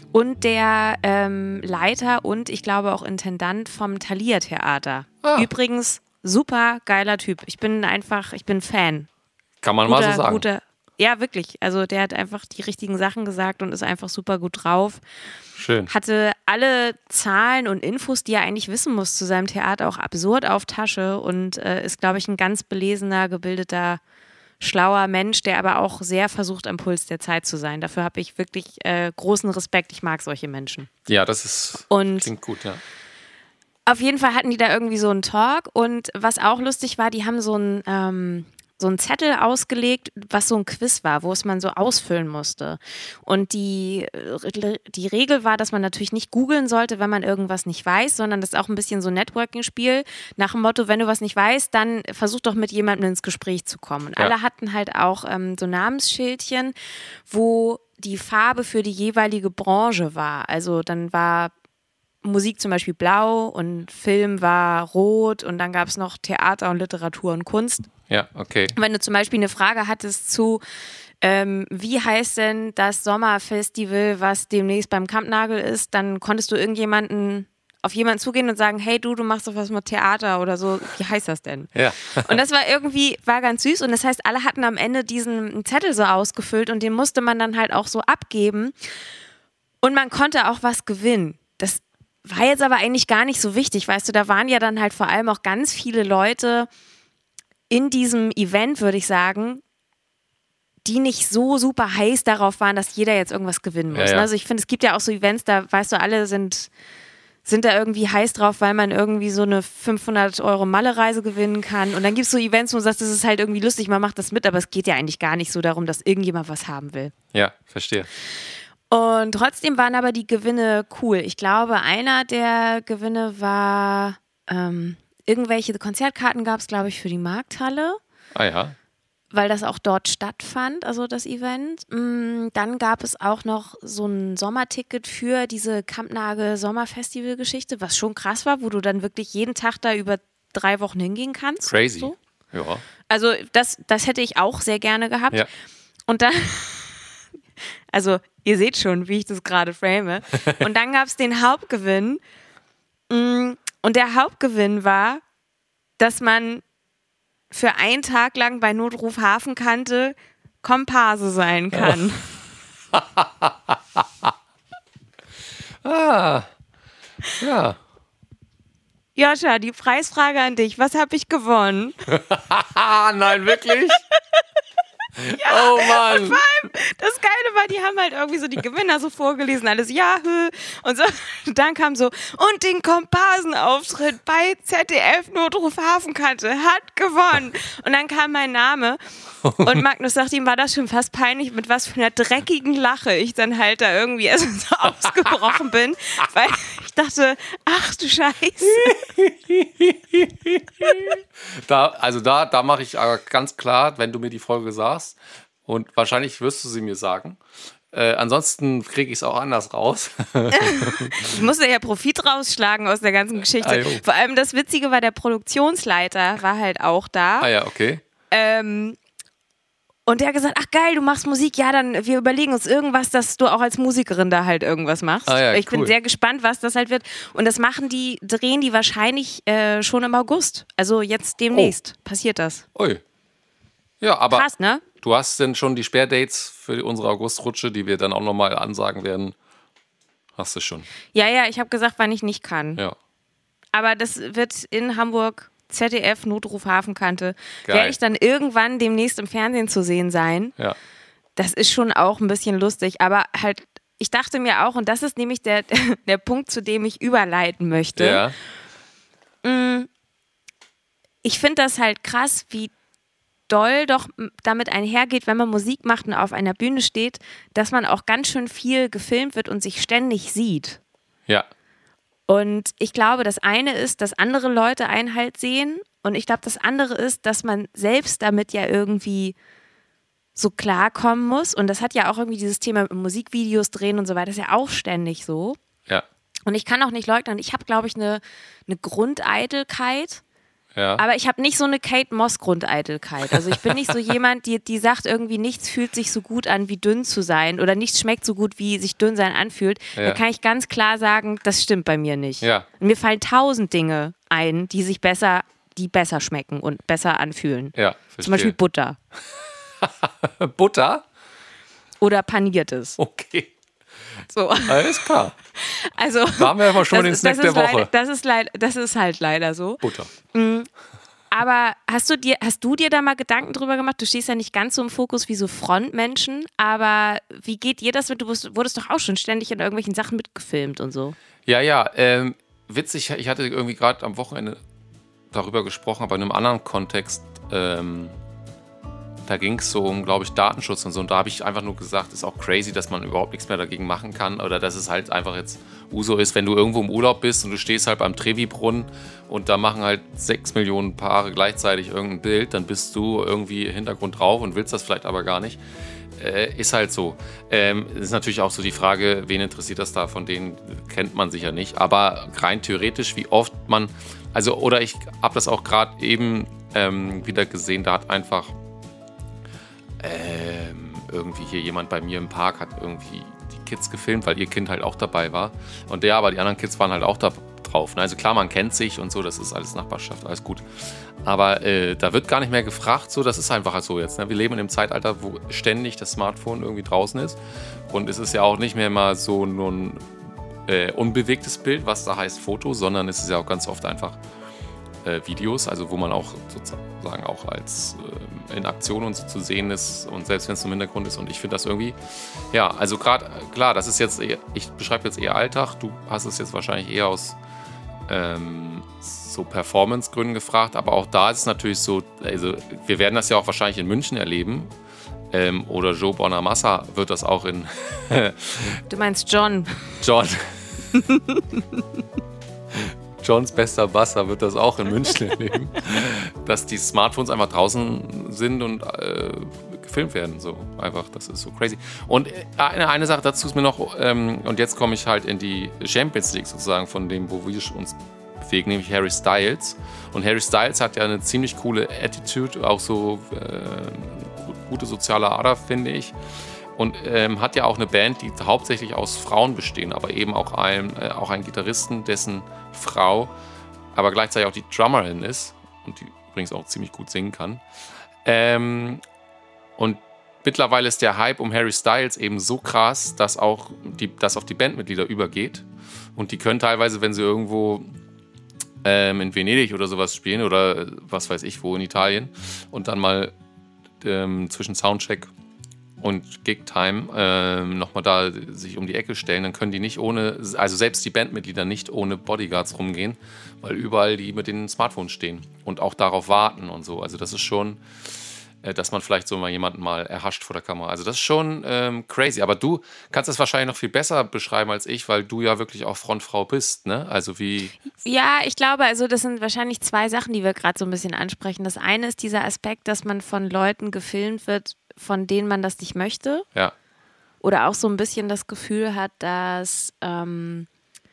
und der ähm, Leiter und ich glaube auch Intendant vom Thalia-Theater. Ah. Übrigens, super geiler Typ. Ich bin einfach, ich bin Fan. Kann man guter, mal so sagen. Guter, ja, wirklich. Also der hat einfach die richtigen Sachen gesagt und ist einfach super gut drauf. Schön. Hatte alle Zahlen und Infos, die er eigentlich wissen muss zu seinem Theater, auch absurd auf Tasche und äh, ist, glaube ich, ein ganz belesener, gebildeter, schlauer Mensch, der aber auch sehr versucht, am Puls der Zeit zu sein. Dafür habe ich wirklich äh, großen Respekt. Ich mag solche Menschen. Ja, das ist und klingt gut, ja. Auf jeden Fall hatten die da irgendwie so einen Talk und was auch lustig war, die haben so ein ähm, so einen Zettel ausgelegt, was so ein Quiz war, wo es man so ausfüllen musste. Und die, die Regel war, dass man natürlich nicht googeln sollte, wenn man irgendwas nicht weiß, sondern das ist auch ein bisschen so ein Networking-Spiel nach dem Motto, wenn du was nicht weißt, dann versuch doch mit jemandem ins Gespräch zu kommen. Und ja. alle hatten halt auch ähm, so Namensschildchen, wo die Farbe für die jeweilige Branche war. Also dann war Musik zum Beispiel blau und Film war rot und dann gab es noch Theater und Literatur und Kunst. Ja, okay. Wenn du zum Beispiel eine Frage hattest zu, ähm, wie heißt denn das Sommerfestival, was demnächst beim Kampnagel ist, dann konntest du irgendjemanden auf jemanden zugehen und sagen, hey du, du machst doch was mit Theater oder so, wie heißt das denn? Ja. Und das war irgendwie, war ganz süß und das heißt, alle hatten am Ende diesen Zettel so ausgefüllt und den musste man dann halt auch so abgeben und man konnte auch was gewinnen. Das war jetzt aber eigentlich gar nicht so wichtig, weißt du, da waren ja dann halt vor allem auch ganz viele Leute in diesem Event, würde ich sagen, die nicht so super heiß darauf waren, dass jeder jetzt irgendwas gewinnen muss. Ja, ja. Also ich finde, es gibt ja auch so Events, da weißt du, alle sind, sind da irgendwie heiß drauf, weil man irgendwie so eine fünfhundert Euro Malle-Reise gewinnen kann. Und dann gibt es so Events, wo du sagst, das ist halt irgendwie lustig, man macht das mit, aber es geht ja eigentlich gar nicht so darum, dass irgendjemand was haben will. Ja, verstehe. Und trotzdem waren aber die Gewinne cool. Ich glaube, einer der Gewinne war ähm, irgendwelche Konzertkarten gab es, glaube ich, für die Markthalle. Ah ja. Weil das auch dort stattfand, also das Event. Dann gab es auch noch so ein Sommerticket für diese Kampnagel Sommerfestival-Geschichte, was schon krass war, wo du dann wirklich jeden Tag da über drei Wochen hingehen kannst. Crazy. So. Ja. Also das, das hätte ich auch sehr gerne gehabt. Ja. Und dann, also ihr seht schon, wie ich das gerade frame. Und dann gab es den Hauptgewinn. Und der Hauptgewinn war, dass man für einen Tag lang bei Notruf Hafenkante Komparse sein kann. ah, ja. Joscha, die Preisfrage an dich. Was habe ich gewonnen? Nein, wirklich? Ja, oh Mann. Und vor allem, das Geile war, die haben halt irgendwie so die Gewinner so vorgelesen, alles ja, hö. Und so, dann kam so, und den Komparsenauftritt bei Z D F Notruf Hafenkante hat gewonnen. Und dann kam mein Name und Magnus sagte, ihm war das schon fast peinlich, mit was für einer dreckigen Lache ich dann halt da irgendwie erst so ausgebrochen bin, weil ich dachte, ach du Scheiße. Da, also da, da mache ich aber ganz klar, wenn du mir die Folge sagst, und wahrscheinlich wirst du sie mir sagen. Äh, ansonsten kriege ich es auch anders raus. Ich musste ja Profit rausschlagen aus der ganzen Geschichte. Ah, vor allem das Witzige war, der Produktionsleiter war halt auch da. Ah ja, okay. Ähm, und der hat gesagt, ach geil, du machst Musik, ja, dann wir überlegen uns irgendwas, dass du auch als Musikerin da halt irgendwas machst. Ah, ja, ich cool. bin sehr gespannt, was das halt wird. Und das machen die, drehen die wahrscheinlich äh, schon im August. Also jetzt demnächst oh. passiert das. Ui. Ja, aber krass, ne? Du hast denn schon die Sperrdates für unsere August-Rutsche, die wir dann auch nochmal ansagen werden. Hast du schon? Ja, ja, ich habe gesagt, wann ich nicht kann. Ja. Aber das wird in Hamburg Z D F Notruf Hafenkante. Werde ich dann irgendwann demnächst im Fernsehen zu sehen sein. Ja. Das ist schon auch ein bisschen lustig. Aber halt, ich dachte mir auch, und das ist nämlich der, der Punkt, zu dem ich überleiten möchte. Ja. Ich finde das halt krass, wie doll doch damit einhergeht, wenn man Musik macht und auf einer Bühne steht, dass man auch ganz schön viel gefilmt wird und sich ständig sieht. Ja. Und ich glaube, das eine ist, dass andere Leute einen halt sehen und ich glaube, das andere ist, dass man selbst damit ja irgendwie so klarkommen muss und das hat ja auch irgendwie dieses Thema mit Musikvideos drehen und so weiter, das ist ja auch ständig so. Ja. Und ich kann auch nicht leugnen, ich habe, glaube ich, eine, eine Grundeitelkeit. Ja. Aber ich habe nicht so eine Kate Moss-Grundeitelkeit. Also ich bin nicht so jemand, die, die sagt irgendwie, nichts fühlt sich so gut an, wie dünn zu sein oder nichts schmeckt so gut, wie sich dünn sein anfühlt. Ja. Da kann ich ganz klar sagen, das stimmt bei mir nicht. Ja. Und mir fallen tausend Dinge ein, die sich besser, die besser schmecken und besser anfühlen. Ja, verstehe. Zum Beispiel Butter. Butter? Oder paniertes. Okay. So. Alles klar. Also, da haben wir ja mal schon mal den Snack der Woche. Leider, das, ist leid, das ist halt leider so. Butter. Mhm. Aber hast du, dir, hast du dir da mal Gedanken drüber gemacht? Du stehst ja nicht ganz so im Fokus wie so Frontmenschen, aber wie geht dir das mit? Du wurdest doch auch schon ständig in irgendwelchen Sachen mitgefilmt und so. Ja, ja. Ähm, witzig, ich hatte irgendwie gerade am Wochenende darüber gesprochen, aber in einem anderen Kontext. Ähm, Da ging es so um, glaube ich, Datenschutz und so. Und da habe ich einfach nur gesagt, ist auch crazy, dass man überhaupt nichts mehr dagegen machen kann. Oder dass es halt einfach jetzt Uso ist, wenn du irgendwo im Urlaub bist und du stehst halt beim Trevi-Brunnen und da machen halt sechs Millionen Paare gleichzeitig irgendein Bild, dann bist du irgendwie im Hintergrund drauf und willst das vielleicht aber gar nicht. Äh, ist halt so. Ähm, ist natürlich auch so die Frage, wen interessiert das da? Von denen kennt man sicher nicht. Aber rein theoretisch, wie oft man, also, oder ich habe das auch gerade eben ähm, wieder gesehen, da hat einfach Ähm, irgendwie hier jemand bei mir im Park hat irgendwie die Kids gefilmt, weil ihr Kind halt auch dabei war. Und der, aber die anderen Kids waren halt auch da drauf. Also klar, man kennt sich und so, das ist alles Nachbarschaft, alles gut. Aber äh, da wird gar nicht mehr gefragt, so, das ist einfach so jetzt. Ne? Wir leben in einem Zeitalter, wo ständig das Smartphone irgendwie draußen ist. Und es ist ja auch nicht mehr mal so ein äh, unbewegtes Bild, was da heißt Foto, sondern es ist ja auch ganz oft einfach Äh, Videos, also wo man auch sozusagen auch als äh, in Aktion und so zu sehen ist und selbst wenn es im Hintergrund ist und ich finde das irgendwie, ja, also gerade, klar, das ist jetzt, eher, ich beschreibe jetzt eher Alltag, du hast es jetzt wahrscheinlich eher aus ähm, so Performance-Gründen gefragt, aber auch da ist es natürlich so, also wir werden das ja auch wahrscheinlich in München erleben ähm, oder Joe Bonamassa wird das auch in Du meinst John. John Johns bester Basser wird das auch in München erleben, dass die Smartphones einfach draußen sind und äh, gefilmt werden. So einfach, das ist so crazy. Und eine, eine Sache dazu ist mir noch, ähm, und jetzt komme ich halt in die Champions League sozusagen, von dem, wo wir uns bewegen, nämlich Harry Styles. Und Harry Styles hat ja eine ziemlich coole Attitude, auch so äh, gute soziale Ader, finde ich. Und ähm, hat ja auch eine Band, die hauptsächlich aus Frauen bestehen, aber eben auch, ein, äh, auch einen Gitarristen, dessen Frau aber gleichzeitig auch die Drummerin ist und die übrigens auch ziemlich gut singen kann. Ähm, und mittlerweile ist der Hype um Harry Styles eben so krass, dass auch die, das auf die Bandmitglieder übergeht. Und die können teilweise, wenn sie irgendwo ähm, in Venedig oder sowas spielen oder was weiß ich wo in Italien und dann mal ähm, zwischen Soundcheck und Gig-Time ähm, nochmal da sich um die Ecke stellen, dann können die nicht ohne, also selbst die Bandmitglieder nicht ohne Bodyguards rumgehen, weil überall die mit den Smartphones stehen und auch darauf warten und so. Also das ist schon, äh, dass man vielleicht so mal jemanden mal erhascht vor der Kamera. Also das ist schon ähm, crazy. Aber du kannst das wahrscheinlich noch viel besser beschreiben als ich, weil du ja wirklich auch Frontfrau bist, ne? Also wie... Ja, ich glaube, also das sind wahrscheinlich zwei Sachen, die wir gerade so ein bisschen ansprechen. Das eine ist dieser Aspekt, dass man von Leuten gefilmt wird, von denen man das nicht möchte. Ja. Oder auch so ein bisschen das Gefühl hat, dass, ähm,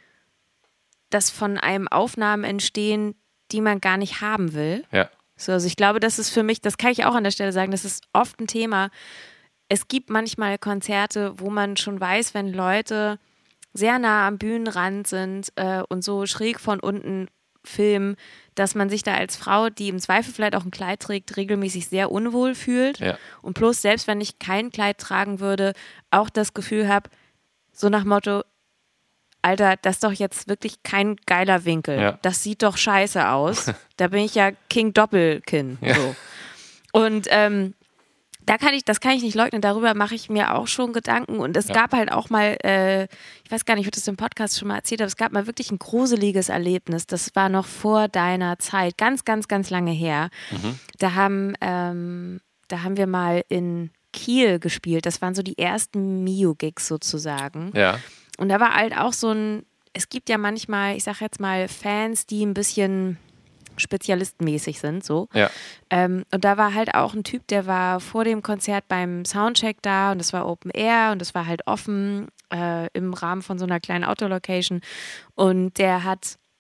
dass von einem Aufnahmen entstehen, die man gar nicht haben will. Ja. So, also ich glaube, das ist für mich, das kann ich auch an der Stelle sagen, das ist oft ein Thema. Es gibt manchmal Konzerte, wo man schon weiß, wenn Leute sehr nah am Bühnenrand sind äh, und so schräg von unten filmen, dass man sich da als Frau, die im Zweifel vielleicht auch ein Kleid trägt, regelmäßig sehr unwohl fühlt. Ja. Und plus, selbst wenn ich kein Kleid tragen würde, auch das Gefühl habe, so nach Motto, Alter, das ist doch jetzt wirklich kein geiler Winkel. Ja. Das sieht doch scheiße aus. Da bin ich ja King Doppelkinn. Ja. So. Und ähm, da kann ich, das kann ich nicht leugnen, darüber mache ich mir auch schon Gedanken. Und es ja. gab halt auch mal, äh, ich weiß gar nicht, ob ich das im Podcast schon mal erzählt habe, es gab mal wirklich ein gruseliges Erlebnis. Das war noch vor deiner Zeit, ganz, ganz, ganz lange her. Mhm. Da haben, ähm, da haben wir mal in Kiel gespielt. Das waren so die ersten Mio-Gigs sozusagen. Ja. Und da war halt auch so ein, es gibt ja manchmal, ich sag jetzt mal, Fans, die ein bisschen spezialistenmäßig sind, so. Ja. Ähm, und da war halt auch ein Typ, der war vor dem Konzert beim Soundcheck da und das war Open Air und das war halt offen äh, im Rahmen von so einer kleinen Outdoor-Location und der hat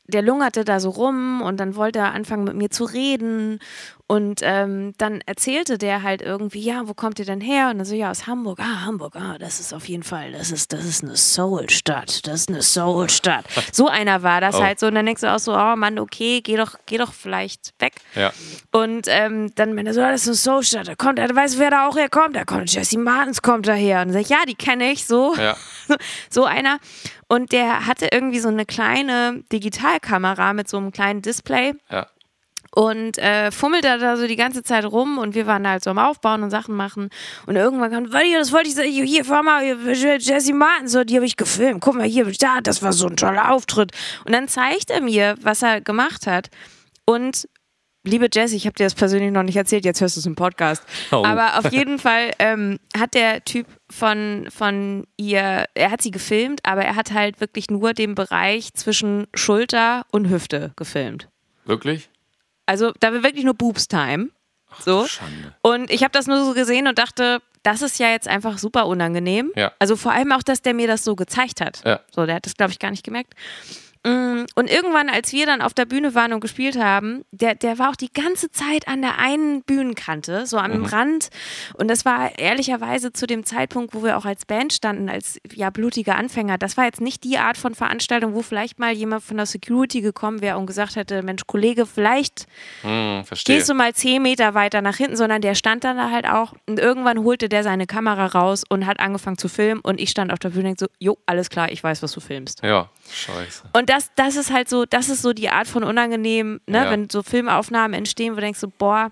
der lungerte da so rum und dann wollte er anfangen mit mir zu reden und ähm, dann erzählte der halt irgendwie, ja, wo kommt ihr denn her? Und dann so, ja, aus Hamburg. Ah, Hamburg, ah, das ist auf jeden Fall, das ist, das ist eine Soul-Stadt, das ist eine Soul-Stadt. So einer war das oh. halt so und dann denkst du auch so, oh Mann, okay, geh doch, geh doch vielleicht weg. Ja. Und ähm, dann meinte er so, das ist eine Soul-Stadt, da kommt, er weiß, wer da auch herkommt, da kommt Jesse Martins kommt daher. Und dann sag ich, ja, die kenne ich, so. Ja. So einer. Und der hatte irgendwie so eine kleine Digitalkamera mit so einem kleinen Display. Ja. Und äh, fummelte da so die ganze Zeit rum und wir waren da halt so am Aufbauen und Sachen machen. Und irgendwann kam, das wollte ich sagen, hier, fahr mal, hier, Jesse Martin, so, die habe ich gefilmt. Guck mal hier, da, das war so ein toller Auftritt. Und dann zeigt er mir, was er gemacht hat. Und liebe Jessie, ich habe dir das persönlich noch nicht erzählt, jetzt hörst du es im Podcast. Oh. Aber auf jeden Fall ähm, hat der Typ von, von ihr, er hat sie gefilmt, aber er hat halt wirklich nur den Bereich zwischen Schulter und Hüfte gefilmt. Wirklich? Also da war wirklich nur Boobs-Time. So. Ach, Schande. Und ich habe das nur so gesehen und dachte, das ist ja jetzt einfach super unangenehm. Ja. Also vor allem auch, dass der mir das so gezeigt hat. Ja. So, der hat das, glaube ich, gar nicht gemerkt. Und irgendwann, als wir dann auf der Bühne waren und gespielt haben, der, der war auch die ganze Zeit an der einen Bühnenkante, so am mhm. Rand. Und das war ehrlicherweise zu dem Zeitpunkt, wo wir auch als Band standen, als ja blutige Anfänger. Das war jetzt nicht die Art von Veranstaltung, wo vielleicht mal jemand von der Security gekommen wäre und gesagt hätte, Mensch, Kollege, vielleicht mhm, gehst du mal zehn Meter weiter nach hinten, sondern der stand dann da halt auch. Und irgendwann holte der seine Kamera raus und hat angefangen zu filmen. Und ich stand auf der Bühne und so, jo, alles klar, ich weiß, was du filmst. Ja, scheiße. Und das, das ist halt so, das ist so die Art von unangenehm, ne? Ja. Wenn so Filmaufnahmen entstehen, wo du denkst so, boah,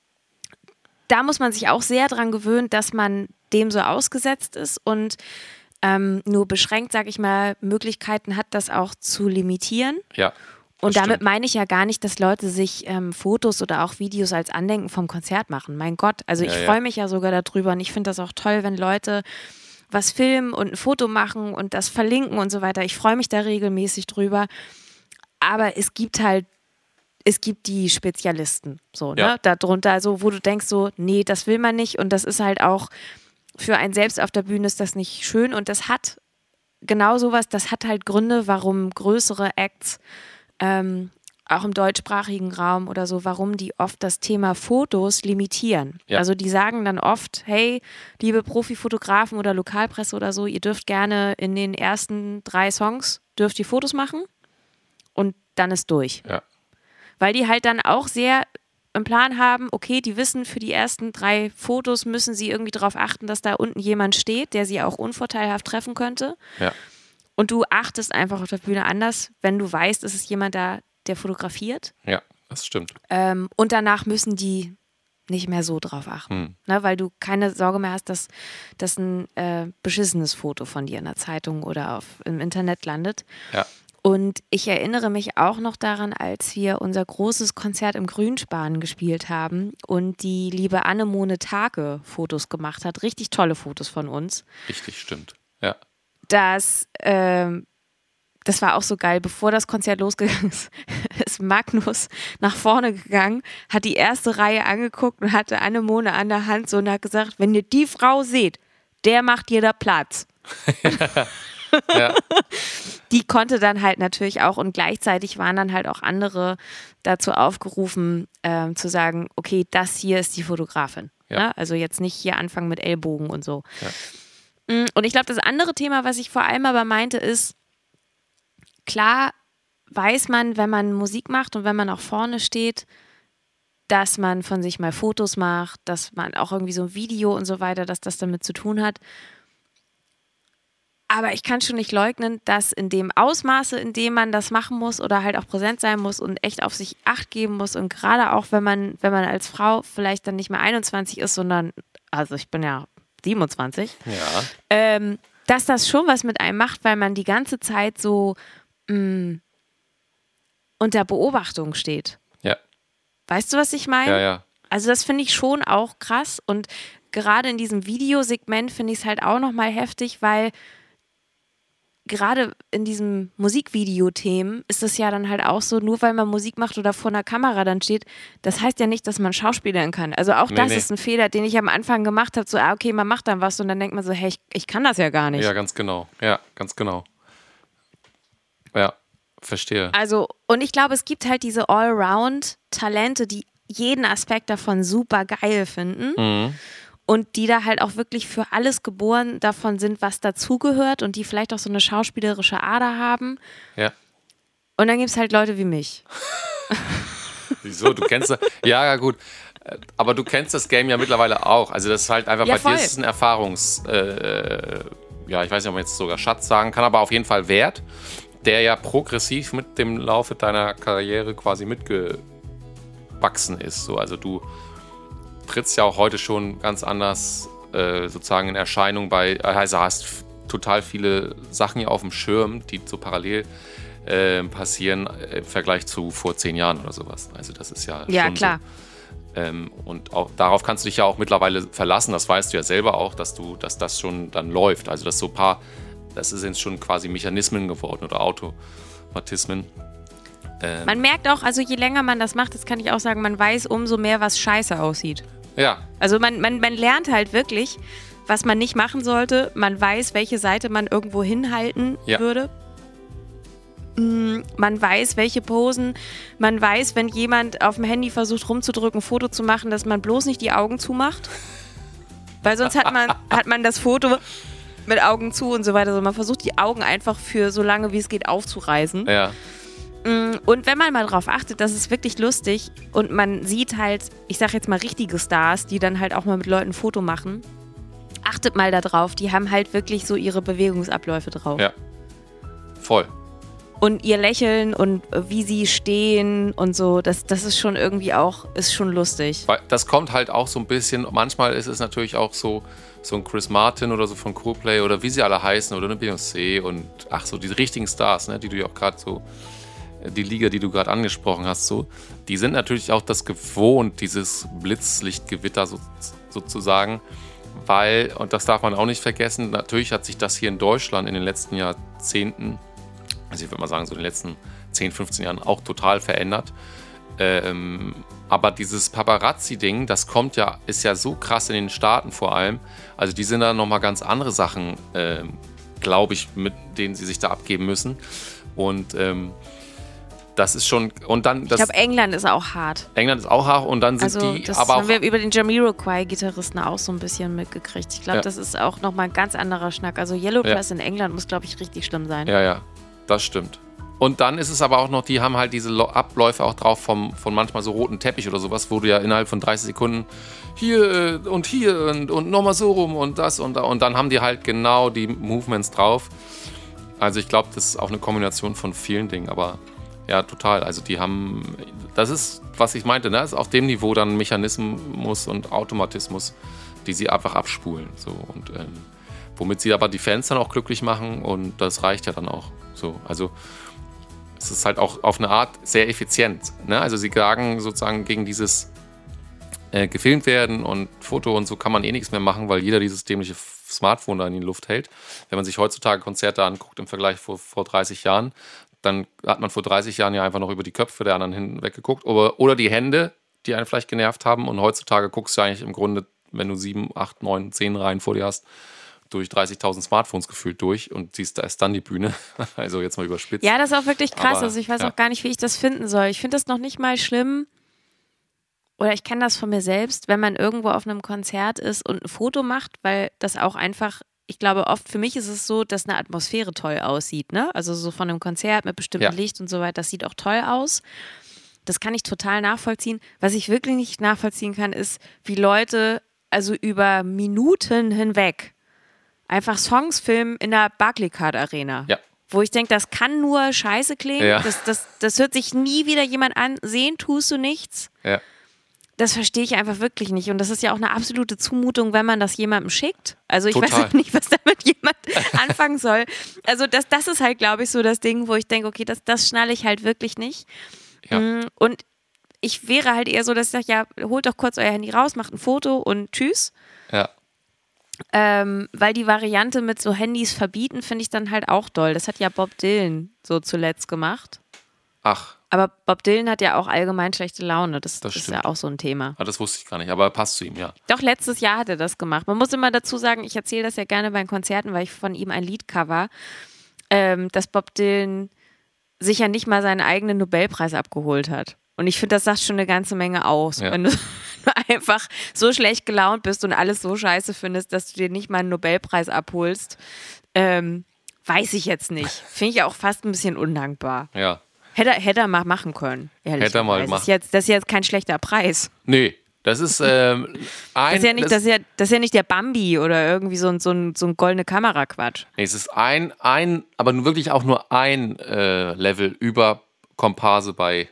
da muss man sich auch sehr dran gewöhnen, dass man dem so ausgesetzt ist und ähm, nur beschränkt, sag ich mal, Möglichkeiten hat, das auch zu limitieren. Ja. Und damit stimmt. meine ich ja gar nicht, dass Leute sich ähm, Fotos oder auch Videos als Andenken vom Konzert machen. Mein Gott, also ich ja, freue ja. mich ja sogar darüber und ich finde das auch toll, wenn Leute was filmen und ein Foto machen und das verlinken und so weiter. Ich freue mich da regelmäßig drüber. Aber es gibt halt, es gibt die Spezialisten, so, ja. ne, darunter, also wo du denkst so, nee, das will man nicht und das ist halt auch, für einen selbst auf der Bühne ist das nicht schön und das hat genau sowas, das hat halt Gründe, warum größere Acts, ähm, auch im deutschsprachigen Raum oder so, warum die oft das Thema Fotos limitieren. Ja. Also die sagen dann oft, hey, liebe Profifotografen oder Lokalpresse oder so, ihr dürft gerne in den ersten drei Songs, dürft ihr Fotos machen und dann ist durch. Ja. Weil die halt dann auch sehr im Plan haben, okay, die wissen, für die ersten drei Fotos müssen sie irgendwie darauf achten, dass da unten jemand steht, der sie auch unvorteilhaft treffen könnte. Ja. Und du achtest einfach auf der Bühne anders, wenn du weißt, es ist jemand da, der fotografiert. Ja, das stimmt. Ähm, und danach müssen die nicht mehr so drauf achten. Hm. Ne, weil du keine Sorge mehr hast, dass, dass ein äh, beschissenes Foto von dir in der Zeitung oder auf, im Internet landet. Ja. Und ich erinnere mich auch noch daran, als wir unser großes Konzert im Grünspan gespielt haben und die liebe Annemone Tage Fotos gemacht hat. Richtig tolle Fotos von uns. Richtig, stimmt. Ja. Das, ähm, das war auch so geil. Bevor das Konzert losgegangen ist, ist Magnus nach vorne gegangen, hat die erste Reihe angeguckt und hatte Annemone an der Hand so und hat gesagt, wenn ihr die Frau seht, der macht ihr da Platz. Ja. Die konnte dann halt natürlich auch und gleichzeitig waren dann halt auch andere dazu aufgerufen, ähm, zu sagen, okay, das hier ist die Fotografin. Ja. Ne? Also jetzt nicht hier anfangen mit Ellbogen und so. Ja. Und ich glaube, das andere Thema, was ich vor allem aber meinte, ist, klar weiß man, wenn man Musik macht und wenn man auch vorne steht, dass man von sich mal Fotos macht, dass man auch irgendwie so ein Video und so weiter, dass das damit zu tun hat. Aber ich kann schon nicht leugnen, dass in dem Ausmaße, in dem man das machen muss oder halt auch präsent sein muss und echt auf sich Acht geben muss und gerade auch, wenn man, wenn man als Frau vielleicht dann nicht mehr einundzwanzig ist, sondern, also ich bin ja siebenundzwanzig, ja. ähm, dass das schon was mit einem macht, weil man die ganze Zeit so mh, unter Beobachtung steht. Ja. Weißt du, was ich meine? Ja, ja. Also das finde ich schon auch krass und gerade in diesem Videosegment finde ich es halt auch nochmal heftig, weil gerade in diesem Musikvideo-Themen ist es ja dann halt auch so, nur weil man Musik macht oder vor einer Kamera dann steht, das heißt ja nicht, dass man schauspielern kann. Also auch nee, das nee. ist ein Fehler, den ich am Anfang gemacht habe, so, ah, okay, man macht dann was und dann denkt man so, hey, ich, ich kann das ja gar nicht. Ja, ganz genau. Ja, ganz genau. Ja, Verstehe. Also, und ich glaube, es gibt halt diese Allround-Talente, die jeden Aspekt davon super geil finden. Mhm. Und die da halt auch wirklich für alles geboren davon sind, was dazugehört und die vielleicht auch so eine schauspielerische Ader haben. Ja. Und dann gibt es halt Leute wie mich. Wieso? Du kennst das? Ja, ja, gut. Aber du kennst das Game ja mittlerweile auch. Also das ist halt einfach, ja, bei voll. dir ist es ein Erfahrungs... Äh, ja, ich weiß nicht, ob man jetzt sogar Schatz sagen kann, aber auf jeden Fall Wert, der ja progressiv mit dem Laufe deiner Karriere quasi mitgewachsen ist. So, also du trittst ja auch heute schon ganz anders äh, sozusagen in Erscheinung bei, also hast f- total viele Sachen hier auf dem Schirm, die so parallel äh, passieren im Vergleich zu vor zehn Jahren oder sowas. Also das ist ja, ja schon klar. So. Ähm, und auch, darauf kannst du dich ja auch mittlerweile verlassen, das weißt du ja selber auch, dass du, dass das schon dann läuft. Also dass so ein paar, das sind jetzt schon quasi Mechanismen geworden oder Automatismen. Ähm, man merkt auch, also je länger man das macht, das kann ich auch sagen, man weiß umso mehr, was scheiße aussieht. Ja. Also man, man, man lernt halt wirklich, was man nicht machen sollte. Man weiß, welche Seite man irgendwo hinhalten ja. würde. Man weiß, welche Posen. Man weiß, wenn jemand auf dem Handy versucht rumzudrücken, ein Foto zu machen, dass man bloß nicht die Augen zumacht. Weil sonst hat man, hat man das Foto mit Augen zu und so weiter. Also man versucht, die Augen einfach für so lange, wie es geht, aufzureißen. Ja. Und wenn man mal drauf achtet, das ist wirklich lustig und man sieht halt, ich sag jetzt mal richtige Stars, die dann halt auch mal mit Leuten ein Foto machen, achtet mal da drauf, die haben halt wirklich so ihre Bewegungsabläufe drauf. Ja, voll. Und ihr Lächeln und wie sie stehen und so, das, das ist schon irgendwie auch, ist schon lustig. Weil das kommt halt auch so ein bisschen, manchmal ist es natürlich auch so, so ein Chris Martin oder so von Coldplay oder wie sie alle heißen oder eine Beyoncé und ach so, diese richtigen Stars, ne, die du ja auch gerade so, die Liga, die du gerade angesprochen hast, so, die sind natürlich auch das gewohnt, dieses Blitzlichtgewitter so, sozusagen, weil, und das darf man auch nicht vergessen, natürlich hat sich das hier in Deutschland in den letzten Jahrzehnten, also ich würde mal sagen, so in den letzten zehn, fünfzehn Jahren auch total verändert. Ähm, aber dieses Paparazzi-Ding, das kommt ja, ist ja so krass in den Staaten vor allem. Also die sind da nochmal ganz andere Sachen, ähm, glaube ich, mit denen sie sich da abgeben müssen. Und ähm, das ist schon, und dann... Das, ich glaube, England ist auch hart. England ist auch hart und dann sind also, die das aber haben auch... wir über den Jamiroquai-Gitarristen auch so ein bisschen mitgekriegt. Ich glaube, ja. das ist auch nochmal ein ganz anderer Schnack. Also Yellow Press ja. in England muss, glaube ich, richtig schlimm sein. Ja, ja, das stimmt. Und dann ist es aber auch noch, die haben halt diese Abläufe auch drauf vom, von manchmal so roten Teppich oder sowas, wo du ja innerhalb von dreißig Sekunden hier und hier und, und nochmal so rum und das und da. Und dann haben die halt genau die Movements drauf. Also ich glaube, das ist auch eine Kombination von vielen Dingen, aber ja, total. Also die haben, das ist, was ich meinte, ne? Ist auf dem Niveau dann Mechanismus und Automatismus, die sie einfach abspulen. So. Und ähm, womit sie aber die Fans dann auch glücklich machen und das reicht ja dann auch. So. Also es ist halt auch auf eine Art sehr effizient. Ne? Also sie sagen sozusagen gegen dieses äh, gefilmt werden und Foto und so kann man eh nichts mehr machen, weil jeder dieses dämliche Smartphone da in die Luft hält. Wenn man sich heutzutage Konzerte anguckt im Vergleich vor, vor dreißig Jahren, dann hat man vor dreißig Jahren ja einfach noch über die Köpfe der anderen hinweg geguckt. Oder, oder die Hände, die einen vielleicht genervt haben. Und heutzutage guckst du eigentlich im Grunde, wenn du sieben, acht, neun, zehn Reihen vor dir hast, durch dreißigtausend Smartphones gefühlt durch und siehst da erst dann die Bühne. Also jetzt mal überspitzt. Ja, das ist auch wirklich krass. Aber, also ich weiß ja. auch gar nicht, wie ich das finden soll. Ich finde das noch nicht mal schlimm. Oder ich kenne das von mir selbst, wenn man irgendwo auf einem Konzert ist und ein Foto macht, weil das auch einfach, ich glaube oft, für mich ist es so, dass eine Atmosphäre toll aussieht. Ne? Also so von einem Konzert mit bestimmtem ja. Licht und so weiter, das sieht auch toll aus. Das kann ich total nachvollziehen. Was ich wirklich nicht nachvollziehen kann, ist, wie Leute also über Minuten hinweg einfach Songs filmen in der Barclaycard Arena. Ja. Wo ich denke, das kann nur scheiße klingen. Ja. Das, das, das hört sich nie wieder jemand an. Sehen tust du nichts. Ja. Das verstehe ich einfach wirklich nicht. Und das ist ja auch eine absolute Zumutung, wenn man das jemandem schickt. Also ich Total. weiß auch nicht, was damit jemand anfangen soll. Also das, das ist halt, glaube ich, so das Ding, wo ich denke, okay, das, das schnalle ich halt wirklich nicht. Ja. Und ich wäre halt eher so, dass ich sage, ja, holt doch kurz euer Handy raus, macht ein Foto und tschüss. Ja. Ähm, weil die Variante mit so Handys verbieten, finde ich dann halt auch doll. Das hat ja Bob Dylan so zuletzt gemacht. Ach. Aber Bob Dylan hat ja auch allgemein schlechte Laune. Das, Das ist stimmt. ja auch so ein Thema. Ah, das wusste ich gar nicht, aber passt zu ihm, ja. Doch, letztes Jahr hat er das gemacht. Man muss immer dazu sagen, ich erzähle das ja gerne bei Konzerten, weil ich von ihm ein Lied cover, ähm, dass Bob Dylan sich ja nicht mal seinen eigenen Nobelpreis abgeholt hat. Und ich finde, das sagt schon eine ganze Menge aus. Ja. Wenn du einfach so schlecht gelaunt bist und alles so scheiße findest, dass du dir nicht mal einen Nobelpreis abholst, ähm, weiß ich jetzt nicht. Finde ich auch fast ein bisschen undankbar. Ja. Hätte, hätte er mal machen können, ehrlich. Hätte er mal machen. Das ist, jetzt, das ist jetzt kein schlechter Preis. Nee, das ist ähm, ein... Das ist, ja nicht, das, das, ist ja, das ist ja nicht der Bambi oder irgendwie so ein, so ein, so ein goldene Kamera-Quatsch. Nee, es ist ein, ein, aber nur wirklich auch nur ein äh, Level über Komparse bei...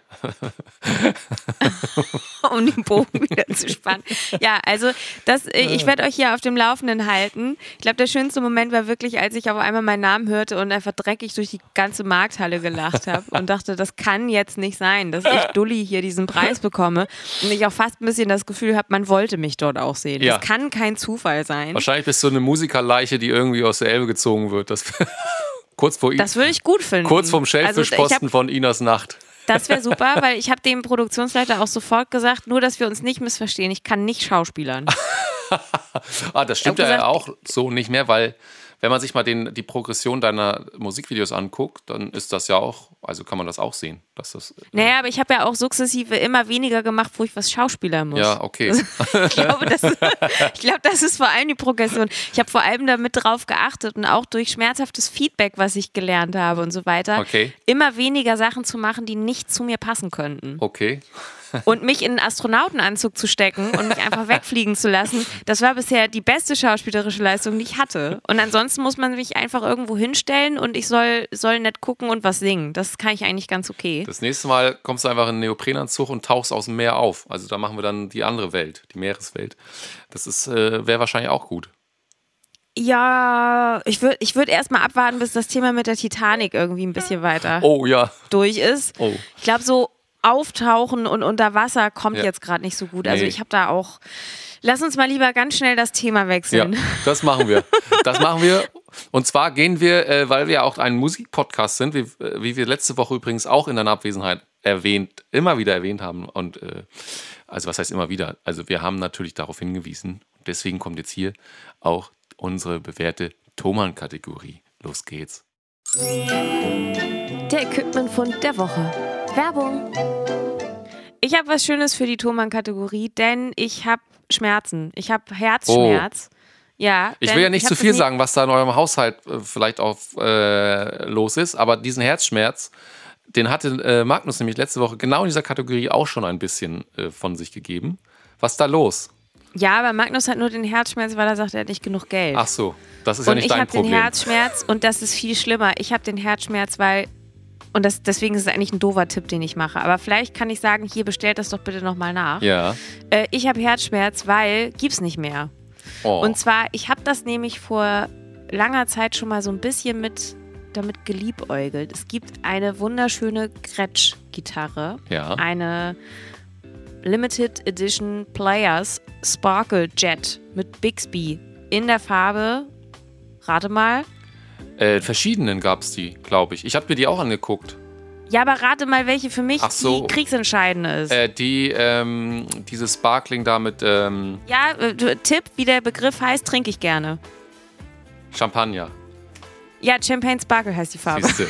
um den Bogen wieder zu spannen. Ja, also das, ich werde euch hier auf dem Laufenden halten. Ich glaube, der schönste Moment war wirklich, als ich auf einmal meinen Namen hörte und einfach dreckig durch die ganze Markthalle gelacht habe und dachte, das kann jetzt nicht sein, dass ich Dulli hier diesen Preis bekomme und ich auch fast ein bisschen das Gefühl habe, man wollte mich dort auch sehen. Ja. Das kann kein Zufall sein. Wahrscheinlich bist du eine Musikerleiche, die irgendwie aus der Elbe gezogen wird. Das, kurz vor das würde ich gut finden. Kurz vorm Schellfischposten also, von Inas Nacht. Das wäre super, weil ich habe dem Produktionsleiter auch sofort gesagt, nur, dass wir uns nicht missverstehen, ich kann nicht schauspielern. ah, das stimmt ja gesagt, auch so nicht mehr, weil wenn man sich mal den, die Progression deiner Musikvideos anguckt, dann ist das ja auch, also kann man das auch sehen. Dass das, naja, aber ich habe ja auch sukzessive immer weniger gemacht, wo ich was schauspielern muss. Ja, okay. ich glaube, das, ich glaube, das ist vor allem die Progression. Ich habe vor allem damit drauf geachtet und auch durch schmerzhaftes Feedback, was ich gelernt habe und so weiter, okay. immer weniger Sachen zu machen, die nicht zu mir passen könnten. Okay. Und mich in einen Astronautenanzug zu stecken und mich einfach wegfliegen zu lassen, das war bisher die beste schauspielerische Leistung, die ich hatte. Und ansonsten muss man mich einfach irgendwo hinstellen und ich soll, soll nett gucken und was singen. Das kann ich eigentlich ganz okay. Das nächste Mal kommst du einfach in einen Neoprenanzug und tauchst aus dem Meer auf. Also da machen wir dann die andere Welt, die Meereswelt. Das ist, äh, wäre wahrscheinlich auch gut. Ja, ich würde ich würd erstmal abwarten, bis das Thema mit der Titanic irgendwie ein bisschen weiter oh, ja. durch ist. Oh. Ich glaube, so Auftauchen und unter Wasser kommt ja. jetzt gerade nicht so gut. Also nee. ich habe da auch... Lass uns mal lieber ganz schnell das Thema wechseln. Ja, das machen wir. Das machen wir. Und zwar gehen wir, äh, weil wir auch ein Musikpodcast sind, wie, wie wir letzte Woche übrigens auch in deiner Abwesenheit erwähnt, immer wieder erwähnt haben. Und äh, also was heißt immer wieder? Also wir haben natürlich darauf hingewiesen. Deswegen kommt jetzt hier auch unsere bewährte Thomann-Kategorie. Los geht's. Der Equipment-Fund der Woche. Werbung. Ich habe was Schönes für die Thomann-Kategorie, denn ich habe Schmerzen. Ich habe Herzschmerz. Oh. Ja. Ich will ja nicht zu viel sagen, was da in eurem Haushalt äh, vielleicht auch äh, los ist, aber diesen Herzschmerz, den hatte äh, Magnus nämlich letzte Woche genau in dieser Kategorie auch schon ein bisschen äh, von sich gegeben. Was ist da los? Ja, aber Magnus hat nur den Herzschmerz, weil er sagt, er hat nicht genug Geld. Ach so, das ist ja nicht dein Problem. Und ich habe den Herzschmerz und das ist viel schlimmer. Ich habe den Herzschmerz, weil... Und das, deswegen ist es eigentlich ein doofer Tipp, den ich mache. Aber vielleicht kann ich sagen, hier, bestellt das doch bitte nochmal nach. Ja. Äh, ich habe Herzschmerz, weil gibt's nicht mehr. Oh. Und zwar, ich habe das nämlich vor langer Zeit schon mal so ein bisschen mit damit geliebäugelt. Es gibt eine wunderschöne Gretsch-Gitarre. Ja. Eine Limited Edition Players Sparkle Jet mit Bixby in der Farbe, rate mal. Äh, verschiedenen gab es die, glaube ich. Ich habe mir die auch angeguckt. Ja, aber rate mal, welche für mich so. die kriegsentscheidende ist. Äh, die, ähm, diese Sparkling da mit... Ähm ja, äh, Tipp, wie der Begriff heißt, trinke ich gerne. Champagner. Ja, Champagne Sparkle heißt die Farbe. Siehste.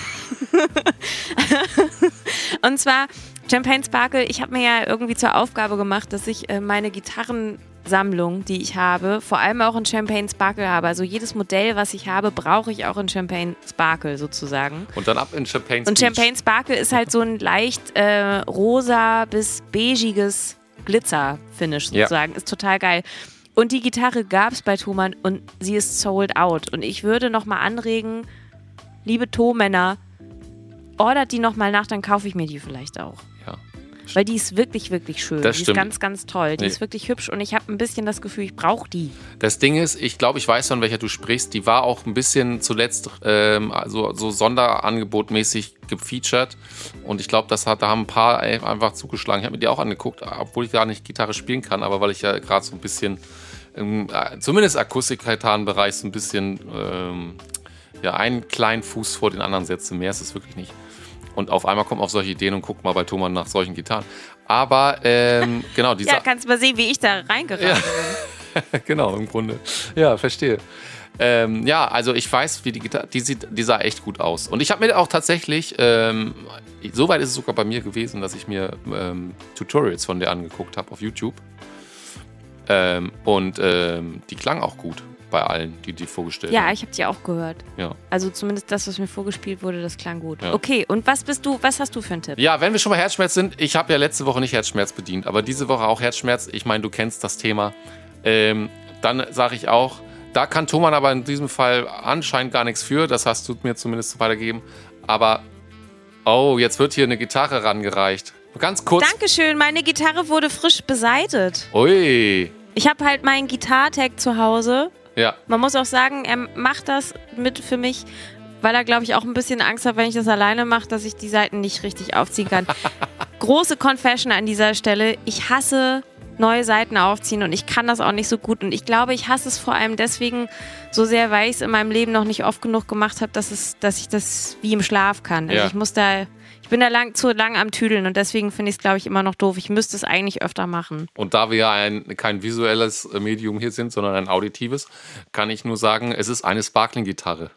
Und zwar, Champagne Sparkle, ich habe mir ja irgendwie zur Aufgabe gemacht, dass ich äh, meine Gitarrensammlung, die ich habe, vor allem auch in Champagne Sparkle habe. Also jedes Modell, was ich habe, brauche ich auch in Champagne Sparkle sozusagen. Und dann ab in Champagne Speech. Und Champagne Sparkle ist halt so ein leicht äh, rosa bis beigiges Glitzer-Finish sozusagen. Ja. Ist total geil. Und die Gitarre gab es bei Thomann und sie ist sold out. Und ich würde nochmal anregen, liebe Thomanner, ordert die nochmal nach, dann kaufe ich mir die vielleicht auch. Ja. Weil die ist wirklich, wirklich schön. Das die stimmt. ist ganz, ganz toll. Die nee. ist wirklich hübsch und ich habe ein bisschen das Gefühl, ich brauche die. Das Ding ist, ich glaube, ich weiß, von welcher du sprichst. Die war auch ein bisschen zuletzt ähm, also, so sonderangebotmäßig gefeatured. Und ich glaube, das hat, da haben ein paar einfach zugeschlagen. Ich habe mir die auch angeguckt, obwohl ich gar nicht Gitarre spielen kann, aber weil ich ja gerade so ein bisschen, ähm, zumindest Akustik-Gitarrenbereich, so ein bisschen ähm, ja, einen kleinen Fuß vor den anderen setze. Mehr ist es wirklich nicht. Und auf einmal kommt man auf solche Ideen und guckt mal bei Thomann nach solchen Gitarren. Aber, ähm, genau. Diese ja, kannst mal sehen, wie ich da reingeraten ja. bin. Genau, im Grunde. Ja, verstehe. Ähm, ja, also ich weiß, wie die Gitarre, die, sieht, die sah echt gut aus. Und ich habe mir auch tatsächlich, ähm, soweit ist es sogar bei mir gewesen, dass ich mir ähm, Tutorials von der angeguckt habe auf YouTube. Ähm, und ähm, die klang auch gut bei allen, die die vorgestellt ja, haben. Ja, ich habe die auch gehört. Ja. Also zumindest das, was mir vorgespielt wurde, das klang gut. Ja. Okay, und was bist du, was hast du für einen Tipp? Ja, wenn wir schon bei Herzschmerz sind, ich habe ja letzte Woche nicht Herzschmerz bedient, aber diese Woche auch Herzschmerz. Ich meine, du kennst das Thema. Ähm, dann sage ich auch, da kann Thomann aber in diesem Fall anscheinend gar nichts für. Das hast du mir zumindest weitergegeben. Aber, oh, jetzt wird hier eine Gitarre rangereicht. Ganz kurz. Dankeschön, meine Gitarre wurde frisch beseitet. Ui. Ich habe halt meinen Gitartag zu Hause. Ja. Man muss auch sagen, er macht das mit für mich, weil er, glaube ich, auch ein bisschen Angst hat, wenn ich das alleine mache, dass ich die Seiten nicht richtig aufziehen kann. Große Confession an dieser Stelle. Ich hasse neue Seiten aufziehen und ich kann das auch nicht so gut. Und ich glaube, ich hasse es vor allem deswegen so sehr, weil ich es in meinem Leben noch nicht oft genug gemacht habe, dass, es, dass ich das wie im Schlaf kann. Also ja. ich muss da... Ich bin da lang, zu lang am Tüdeln und deswegen finde ich es, glaube ich, immer noch doof. Ich müsste es eigentlich öfter machen. Und da wir ja ein, kein visuelles Medium hier sind, sondern ein auditives, kann ich nur sagen, es ist eine Sparkling-Gitarre.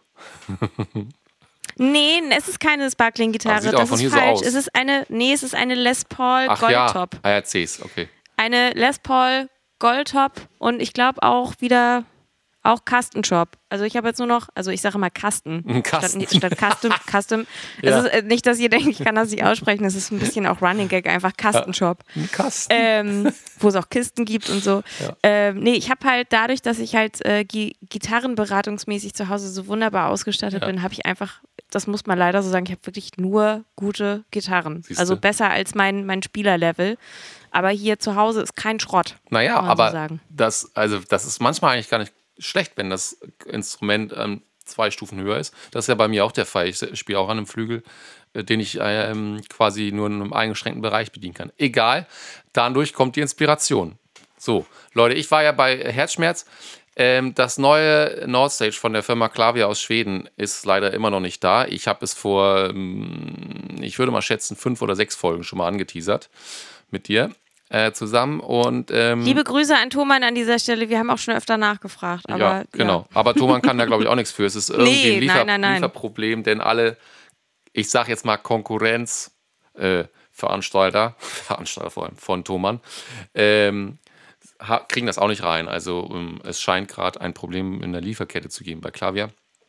Nee, es ist keine Sparkling-Gitarre. Das ist falsch. So es ist eine, nee, es ist eine Les Paul Ach Goldtop. Ja, ah, erzähl's, okay. Eine Les Paul Goldtop und ich glaube auch wieder auch Custom Shop. Also ich habe jetzt nur noch, also ich sage immer Custom Custom. statt, statt Custom. Custom. Ja. Es ist nicht, dass ihr denkt, ich kann das nicht aussprechen. Es ist ein bisschen auch Running Gag, einfach Custom Shop. Ein Kasten. Ähm, wo es auch Kisten gibt und so. Ja. Ähm, nee, ich habe halt dadurch, dass ich halt äh, gi- gitarrenberatungsmäßig zu Hause so wunderbar ausgestattet ja. bin, habe ich einfach, das muss man leider so sagen, ich habe wirklich nur gute Gitarren. Siehste. Also besser als mein, mein Spielerlevel. Aber hier zu Hause ist kein Schrott. Naja, aber so das, also das ist manchmal eigentlich gar nicht schlecht, wenn das Instrument ähm, zwei Stufen höher ist. Das ist ja bei mir auch der Fall. Ich spiele auch an einem Flügel, äh, den ich ähm, quasi nur in einem eingeschränkten Bereich bedienen kann. Egal, dadurch kommt die Inspiration. So, Leute, ich war ja bei Herzschmerz. Ähm, das neue Nordstage von der Firma Klavier aus Schweden ist leider immer noch nicht da. Ich habe es vor, ähm, ich würde mal schätzen, fünf oder sechs Folgen schon mal angeteasert mit dir. Äh, zusammen und ähm, liebe Grüße an Thomann an dieser Stelle, wir haben auch schon öfter nachgefragt. Aber, ja, genau. Ja. Aber Thomann kann da, glaube ich, auch nichts für. Es ist irgendwie nee, ein Liefer- nein, nein, nein. Lieferproblem, denn alle, ich sage jetzt mal Konkurrenz, äh, Veranstalter, Veranstalter vor allem von Thomann, ähm, ha- kriegen das auch nicht rein. Also ähm, es scheint gerade ein Problem in der Lieferkette zu geben bei Klavier.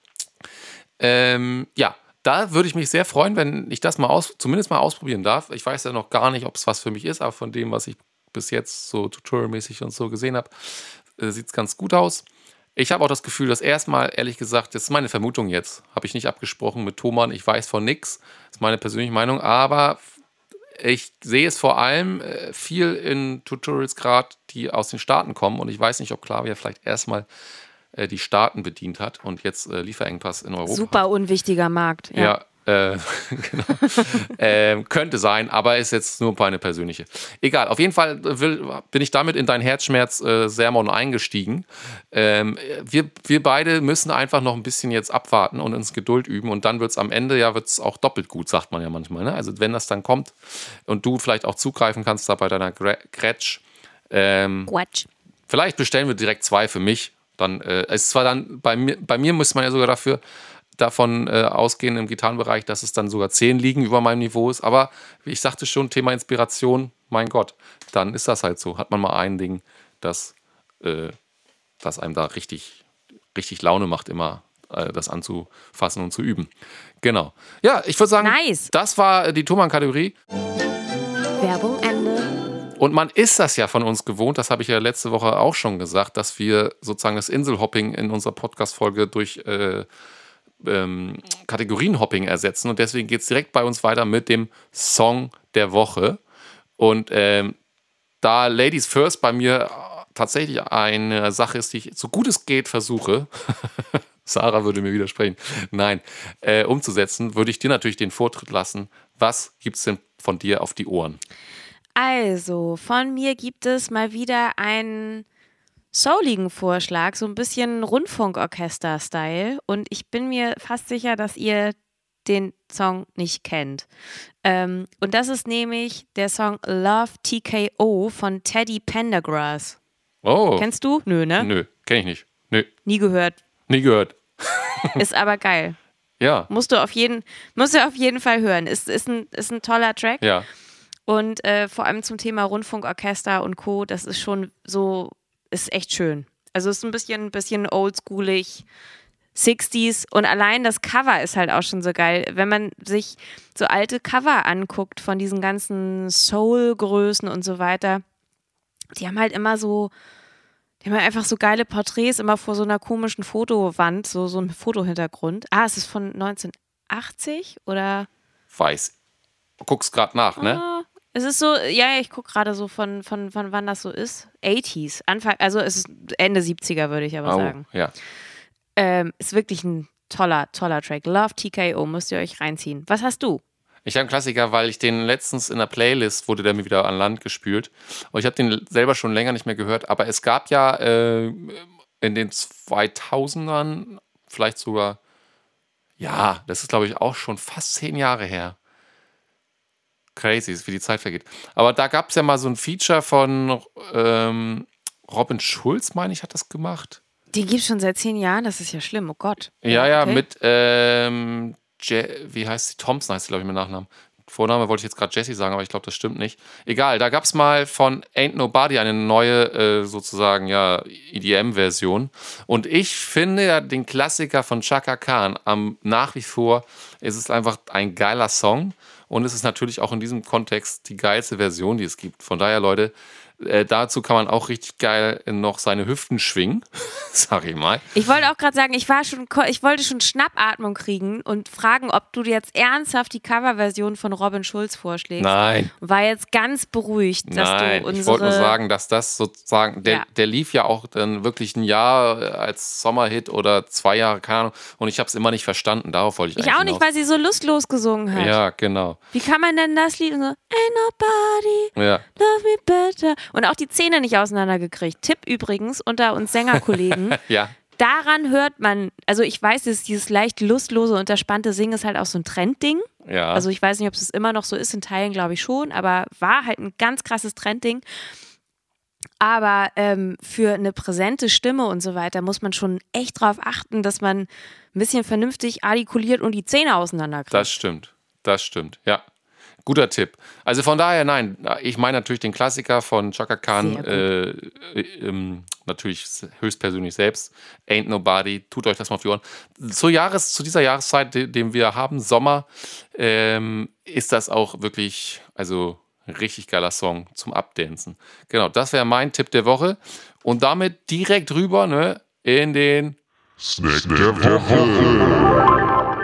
Ähm, ja. Da würde ich mich sehr freuen, wenn ich das mal aus, zumindest mal ausprobieren darf. Ich weiß ja noch gar nicht, ob es was für mich ist, aber von dem, was ich bis jetzt so tutorialmäßig und so gesehen habe, äh, sieht es ganz gut aus. Ich habe auch das Gefühl, dass erstmal, ehrlich gesagt, das ist meine Vermutung jetzt, habe ich nicht abgesprochen mit Thomann, ich weiß von nix, das ist meine persönliche Meinung, aber ich sehe es vor allem äh, viel in Tutorials gerade, die aus den Staaten kommen und ich weiß nicht, ob Klavier vielleicht erstmal die Staaten bedient hat und jetzt äh, Lieferengpass in Europa Super hat. unwichtiger Markt. Ja, ja äh, genau. äh, könnte sein, aber ist jetzt nur meine persönliche. Egal, auf jeden Fall will, bin ich damit in dein Herzschmerz-Sermon äh, eingestiegen. Ähm, wir, wir beide müssen einfach noch ein bisschen jetzt abwarten und uns Geduld üben und dann wird es am Ende ja wird's auch doppelt gut, sagt man ja manchmal. Ne? Also wenn das dann kommt und du vielleicht auch zugreifen kannst da bei deiner Gretsch. Ähm, Quatsch. Vielleicht bestellen wir direkt zwei für mich. Dann äh, es ist zwar dann bei mir, bei mir muss man ja sogar dafür davon äh, ausgehen im Gitarrenbereich, dass es dann sogar zehn liegen über meinem Niveau ist. Aber wie ich sagte schon, Thema Inspiration, mein Gott, dann ist das halt so. Hat man mal ein Ding, das, äh, das einem da richtig, richtig Laune macht, immer äh, das anzufassen und zu üben. Genau. Ja, ich würde sagen, nice. Das war die Thomann-Kategorie. Werbung Ende. Und man ist das ja von uns gewohnt, das habe ich ja letzte Woche auch schon gesagt, dass wir sozusagen das Inselhopping in unserer Podcast-Folge durch äh, ähm, Kategorienhopping ersetzen. Und deswegen geht es direkt bei uns weiter mit dem Song der Woche. Und ähm, da Ladies First bei mir tatsächlich eine Sache ist, die ich so gut es geht versuche, Sarah würde mir widersprechen, nein, äh, umzusetzen, würde ich dir natürlich den Vortritt lassen. Was gibt es denn von dir auf die Ohren? Also, von mir gibt es mal wieder einen souligen Vorschlag, so ein bisschen Rundfunkorchester-Style. Und ich bin mir fast sicher, dass ihr den Song nicht kennt. Ähm, und das ist nämlich der Song Love T K O von Teddy Pendergrass. Oh. Kennst du? Nö, ne? Nö, kenn ich nicht. Nö. Nie gehört. Nie gehört. Ist aber geil. Ja. Musst du auf jeden, musst du auf jeden Fall hören. Ist, ist, ein, ist ein toller Track. Ja. Und äh, vor allem zum Thema Rundfunkorchester und Co., das ist schon so, ist echt schön. Also ist ein bisschen, bisschen oldschoolig, sechziger und allein das Cover ist halt auch schon so geil. Wenn man sich so alte Cover anguckt von diesen ganzen Soul-Größen und so weiter, die haben halt immer so, die haben einfach so geile Porträts immer vor so einer komischen Fotowand, so, so ein Fotohintergrund. Ah, ist es von neunzehnhundertachtzig oder? Weiß. Du guckst gerade nach, ne? Ah, es ist so, ja, ich gucke gerade so von, von, von wann das so ist. achtziger, Anfang, also es ist Ende siebziger, würde ich aber oh, sagen. Ja. Ähm, ist wirklich ein toller, toller Track. Love T K O, müsst ihr euch reinziehen. Was hast du? Ich habe einen Klassiker, weil ich den letztens in der Playlist, wurde der mir wieder an Land gespült. Und ich habe den selber schon länger nicht mehr gehört. Aber es gab ja äh, in den zweitausendern, vielleicht sogar, ja, das ist glaube ich auch schon fast zehn Jahre her. Crazy, wie die Zeit vergeht. Aber da gab es ja mal so ein Feature von ähm, Robin Schulz, meine ich, hat das gemacht. Den gibt es schon seit zehn Jahren, das ist ja schlimm, oh Gott. Ja, ja, okay. mit, ähm, Je- wie heißt sie? Thompson heißt sie, glaube ich, mit Nachnamen. Vorname wollte ich jetzt gerade Jessie sagen, aber ich glaube, das stimmt nicht. Egal, da gab es mal von Ain't Nobody eine neue, äh, sozusagen, ja, E D M-Version. Und ich finde ja den Klassiker von Chaka Khan am, nach wie vor, ist es einfach ein geiler Song. Und es ist natürlich auch in diesem Kontext die geilste Version, die es gibt. Von daher, Leute, äh, dazu kann man auch richtig geil noch seine Hüften schwingen, sag ich mal. Ich wollte auch gerade sagen, ich war schon, ich wollte schon Schnappatmung kriegen und fragen, ob du jetzt ernsthaft die Coverversion von Robin Schulz vorschlägst. Nein. War jetzt ganz beruhigt, dass Nein, du unsere... ich wollte nur sagen, dass das sozusagen, der, ja. der lief ja auch dann wirklich ein Jahr als Sommerhit oder zwei Jahre, keine Ahnung, und ich habe es immer nicht verstanden, darauf wollte ich Ich eigentlich auch nicht, hinaus. weil sie so lustlos gesungen hat. Ja, genau. Wie kann man denn das Lied so, Ain't nobody Ja. love me better, und auch die Zähne nicht auseinandergekriegt. Tipp übrigens unter uns Sängerkollegen. Ja. Daran hört man, also ich weiß, dass dieses leicht lustlose, unterspannte Singen ist halt auch so ein Trendding. Ja. Also ich weiß nicht, ob es immer noch so ist, in Teilen glaube ich schon, aber war halt ein ganz krasses Trendding. Aber ähm, für eine präsente Stimme und so weiter muss man schon echt drauf achten, dass man ein bisschen vernünftig artikuliert und die Zähne auseinanderkriegt. Das stimmt, das stimmt, ja. Guter Tipp. Also von daher, nein, ich meine natürlich den Klassiker von Chaka Khan, äh, äh, äh, natürlich höchstpersönlich selbst, Ain't Nobody, tut euch das mal auf die Ohren. Zur Jahres, zu dieser Jahreszeit, die, den wir haben, Sommer, ähm, ist das auch wirklich, also ein richtig geiler Song zum Abdancen. Genau, das wäre mein Tipp der Woche. Und damit direkt rüber, ne, in den Snack der Woche.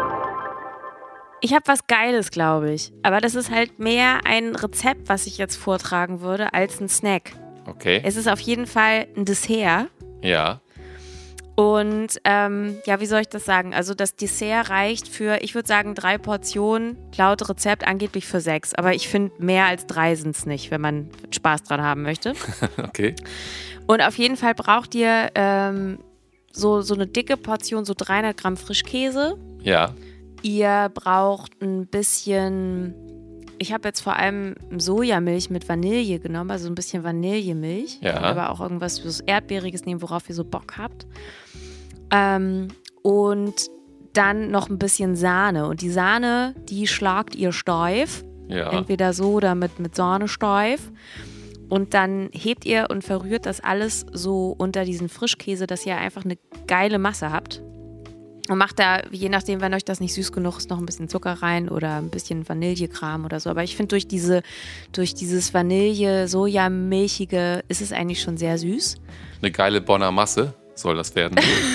Ich habe was Geiles, glaube ich. Aber das ist halt mehr ein Rezept, was ich jetzt vortragen würde, als ein Snack. Okay. Es ist auf jeden Fall ein Dessert. Ja. Und ähm, ja, wie soll ich das sagen? Also das Dessert reicht für, ich würde sagen, drei Portionen, laut Rezept angeblich für sechs. Aber ich finde, mehr als drei sind es nicht, wenn man Spaß dran haben möchte. Okay. Und auf jeden Fall braucht ihr ähm, so, so eine dicke Portion, so dreihundert Gramm Frischkäse. Ja. Ihr braucht ein bisschen, ich habe jetzt vor allem Sojamilch mit Vanille genommen, also ein bisschen Vanillemilch. Ja. Könnt aber auch irgendwas so Erdbeeriges nehmen, worauf ihr so Bock habt. Ähm, und dann noch ein bisschen Sahne. Und die Sahne, die schlagt ihr steif. Ja. Entweder so oder mit, mit Sahne steif. Und dann hebt ihr und verrührt das alles so unter diesen Frischkäse, dass ihr einfach eine geile Masse habt. Und macht da, je nachdem, wenn euch das nicht süß genug ist, noch ein bisschen Zucker rein oder ein bisschen Vanillekram oder so. Aber ich finde, durch diese, durch dieses Vanille-Sojamilchige ist es eigentlich schon sehr süß. Eine geile Bonner Masse soll das werden.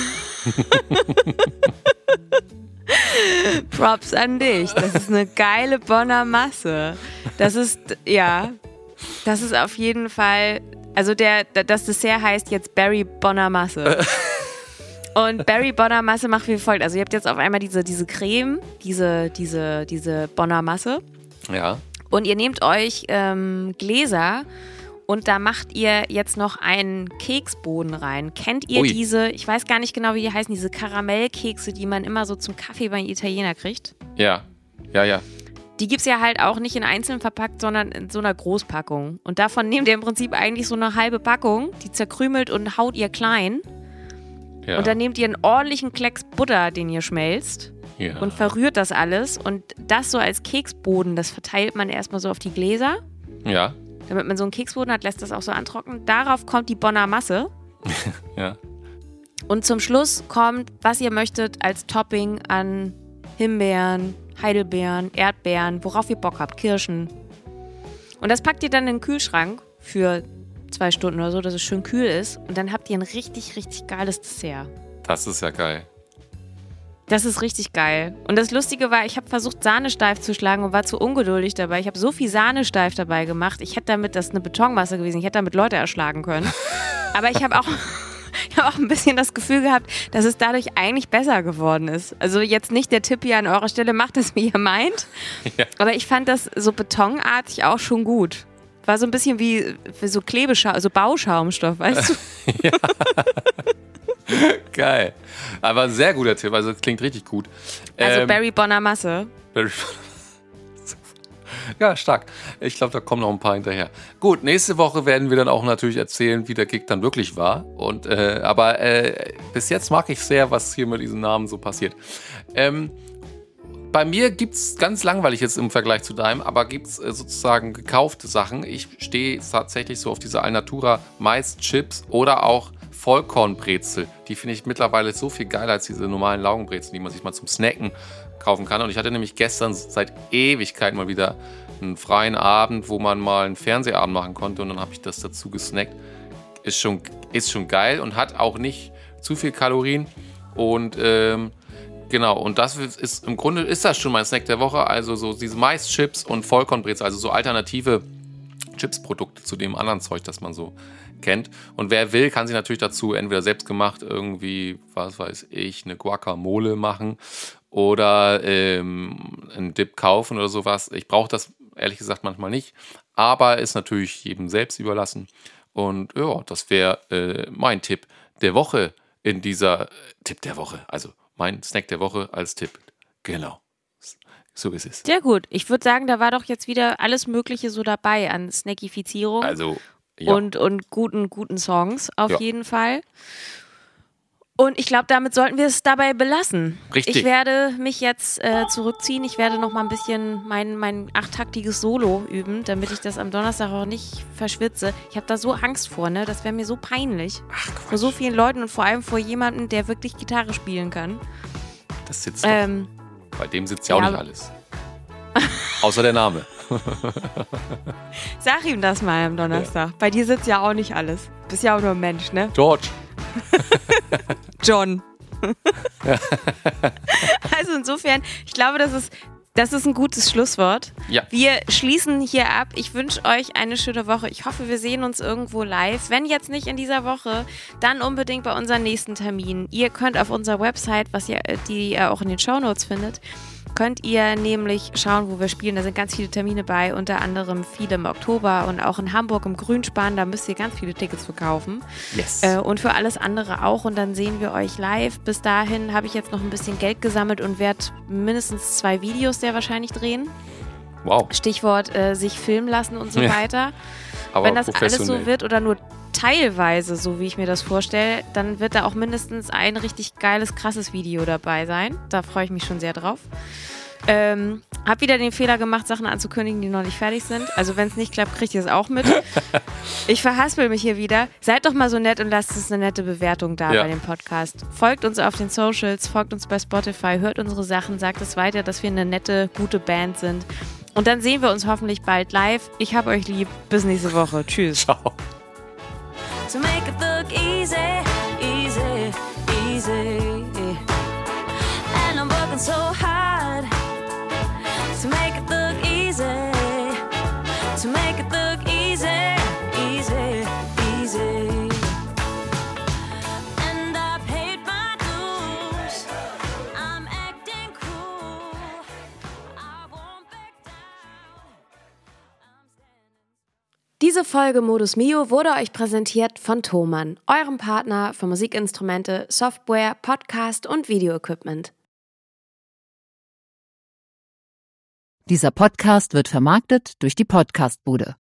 Props an dich. Das ist eine geile Bonner Masse. Das ist, ja, das ist auf jeden Fall, also der, das Dessert heißt jetzt Berry Bonner Masse. Und Berry Bonner Masse macht wie folgt. Also ihr habt jetzt auf einmal diese, diese Creme, diese, diese, diese Bonner Masse. Ja. Und ihr nehmt euch ähm, Gläser und da macht ihr jetzt noch einen Keksboden rein. Kennt ihr Ui. diese, ich weiß gar nicht genau, wie die heißen, diese Karamellkekse, die man immer so zum Kaffee bei Italiener kriegt? Ja, ja, ja. Die gibt es ja halt auch nicht in einzeln verpackt, sondern in so einer Großpackung. Und davon nehmt ihr im Prinzip eigentlich so eine halbe Packung, die zerkrümelt und haut ihr klein. Ja. Und dann nehmt ihr einen ordentlichen Klecks Butter, den ihr schmelzt. Ja. Und verrührt das alles. Und das so als Keksboden, das verteilt man erstmal so auf die Gläser. Ja. Damit man so einen Keksboden hat, lässt das auch so antrocknen. Darauf kommt die Bonner Masse. Ja. Und zum Schluss kommt, was ihr möchtet, als Topping an Himbeeren, Heidelbeeren, Erdbeeren, worauf ihr Bock habt, Kirschen. Und das packt ihr dann in den Kühlschrank für zwei Stunden oder so, dass es schön kühl ist. Und dann habt ihr ein richtig, richtig geiles Dessert. Das ist ja geil. Das ist richtig geil. Und das Lustige war, ich habe versucht, Sahne steif zu schlagen und war zu ungeduldig dabei. Ich habe so viel Sahne steif dabei gemacht. Ich hätte damit, das ist eine Betonmasse gewesen, ich hätte damit Leute erschlagen können. Aber ich habe auch, ich hab auch ein bisschen das Gefühl gehabt, dass es dadurch eigentlich besser geworden ist. Also jetzt nicht der Tipp hier an eurer Stelle, macht das, wie ihr meint. Ja. Aber ich fand das so betonartig auch schon gut. War so ein bisschen wie, wie so Klebeschaum, also Bauschaumstoff, weißt du? Ja. Geil. Aber ein sehr guter Tipp, also das klingt richtig gut. Also ähm, Barry Bonner Masse. Barry Ja, stark. Ich glaube, da kommen noch ein paar hinterher. Gut, nächste Woche werden wir dann auch natürlich erzählen, wie der Gig dann wirklich war. Und, äh, aber äh, bis jetzt mag ich sehr, was hier mit diesen Namen so passiert. Ähm, Bei mir gibt es ganz langweilig jetzt im Vergleich zu deinem, aber gibt es äh, sozusagen gekaufte Sachen. Ich stehe tatsächlich so auf diese Alnatura Mais-Chips oder auch Vollkornbrezel. Die finde ich mittlerweile so viel geiler als diese normalen Laugenbrezel, die man sich mal zum Snacken kaufen kann. Und ich hatte nämlich gestern seit Ewigkeit mal wieder einen freien Abend, wo man mal einen Fernsehabend machen konnte. Und dann habe ich das dazu gesnackt. Ist schon, ist schon geil und hat auch nicht zu viel Kalorien. Und ähm, genau, und das ist im Grunde ist das schon mein Snack der Woche. Also so diese Mais-Chips und Vollkornbrezel, also so alternative Chips-Produkte zu dem anderen Zeug, das man so kennt. Und wer will, kann sich natürlich dazu entweder selbst gemacht irgendwie, was weiß ich, eine Guacamole machen oder ähm, einen Dip kaufen oder sowas. Ich brauche das ehrlich gesagt manchmal nicht, aber ist natürlich jedem selbst überlassen. Und ja, das wäre äh, mein Tipp der Woche in dieser äh, Tipp der Woche. Also mein Snack der Woche als Tipp. Genau. So ist es. Sehr gut. Ich würde sagen, da war doch jetzt wieder alles Mögliche so dabei an Snackifizierung. Also, ja. Und, und guten, guten Songs auf ja. jeden Fall. Und ich glaube, damit sollten wir es dabei belassen. Richtig. Ich werde mich jetzt äh, zurückziehen. Ich werde noch mal ein bisschen mein, mein achttaktiges Solo üben, damit ich das am Donnerstag auch nicht verschwitze. Ich habe da so Angst vor, ne? Das wäre mir so peinlich. Ach, vor so vielen Leuten und vor allem vor jemandem, der wirklich Gitarre spielen kann. Das sitzt doch. Ähm, Bei dem sitzt ja auch ja, nicht alles. Außer der Name. Sag ihm das mal am Donnerstag. Ja. Bei dir sitzt ja auch nicht alles. Du bist ja auch nur ein Mensch, ne? George. John. Also insofern, ich glaube, das ist, das ist ein gutes Schlusswort. Ja. Wir schließen hier ab. Ich wünsche euch eine schöne Woche. Ich hoffe, wir sehen uns irgendwo live. Wenn jetzt nicht in dieser Woche, dann unbedingt bei unserem nächsten Termin. Ihr könnt auf unserer Website, was ihr, die ihr auch in den Shownotes findet, könnt ihr nämlich schauen, wo wir spielen. Da sind ganz viele Termine bei, unter anderem viele im Oktober und auch in Hamburg im Grünspan. Da müsst ihr ganz viele Tickets verkaufen. Yes. Äh, und für alles andere auch. Und dann sehen wir euch live. Bis dahin habe ich jetzt noch ein bisschen Geld gesammelt und werde mindestens zwei Videos sehr wahrscheinlich drehen. Wow. Stichwort äh, sich filmen lassen und so ja. weiter. Aber wenn das alles so wird oder nur teilweise, so wie ich mir das vorstelle, dann wird da auch mindestens ein richtig geiles, krasses Video dabei sein. Da freue ich mich schon sehr drauf. Ähm, hab wieder den Fehler gemacht, Sachen anzukündigen, die noch nicht fertig sind. Also wenn es nicht klappt, kriegt ihr es auch mit. Ich verhaspel mich hier wieder. Seid doch mal so nett und lasst uns eine nette Bewertung da ja. bei dem Podcast. Folgt uns auf den Socials, folgt uns bei Spotify, hört unsere Sachen, sagt es weiter, dass wir eine nette, gute Band sind. Und dann sehen wir uns hoffentlich bald live. Ich hab euch lieb. Bis nächste Woche. Tschüss. Ciao. To make it look easy, easy, easy. And I'm working so hard to make it look easy, to make it look easy, easy, easy. And I paid my dues, I'm acting cool, I won't back down. I'm standing. Diese Folge Modus Mio wurde euch präsentiert von Thomann, eurem Partner für Musikinstrumente, Software, Podcast und Videoequipment. Dieser Podcast wird vermarktet durch die Podcastbude.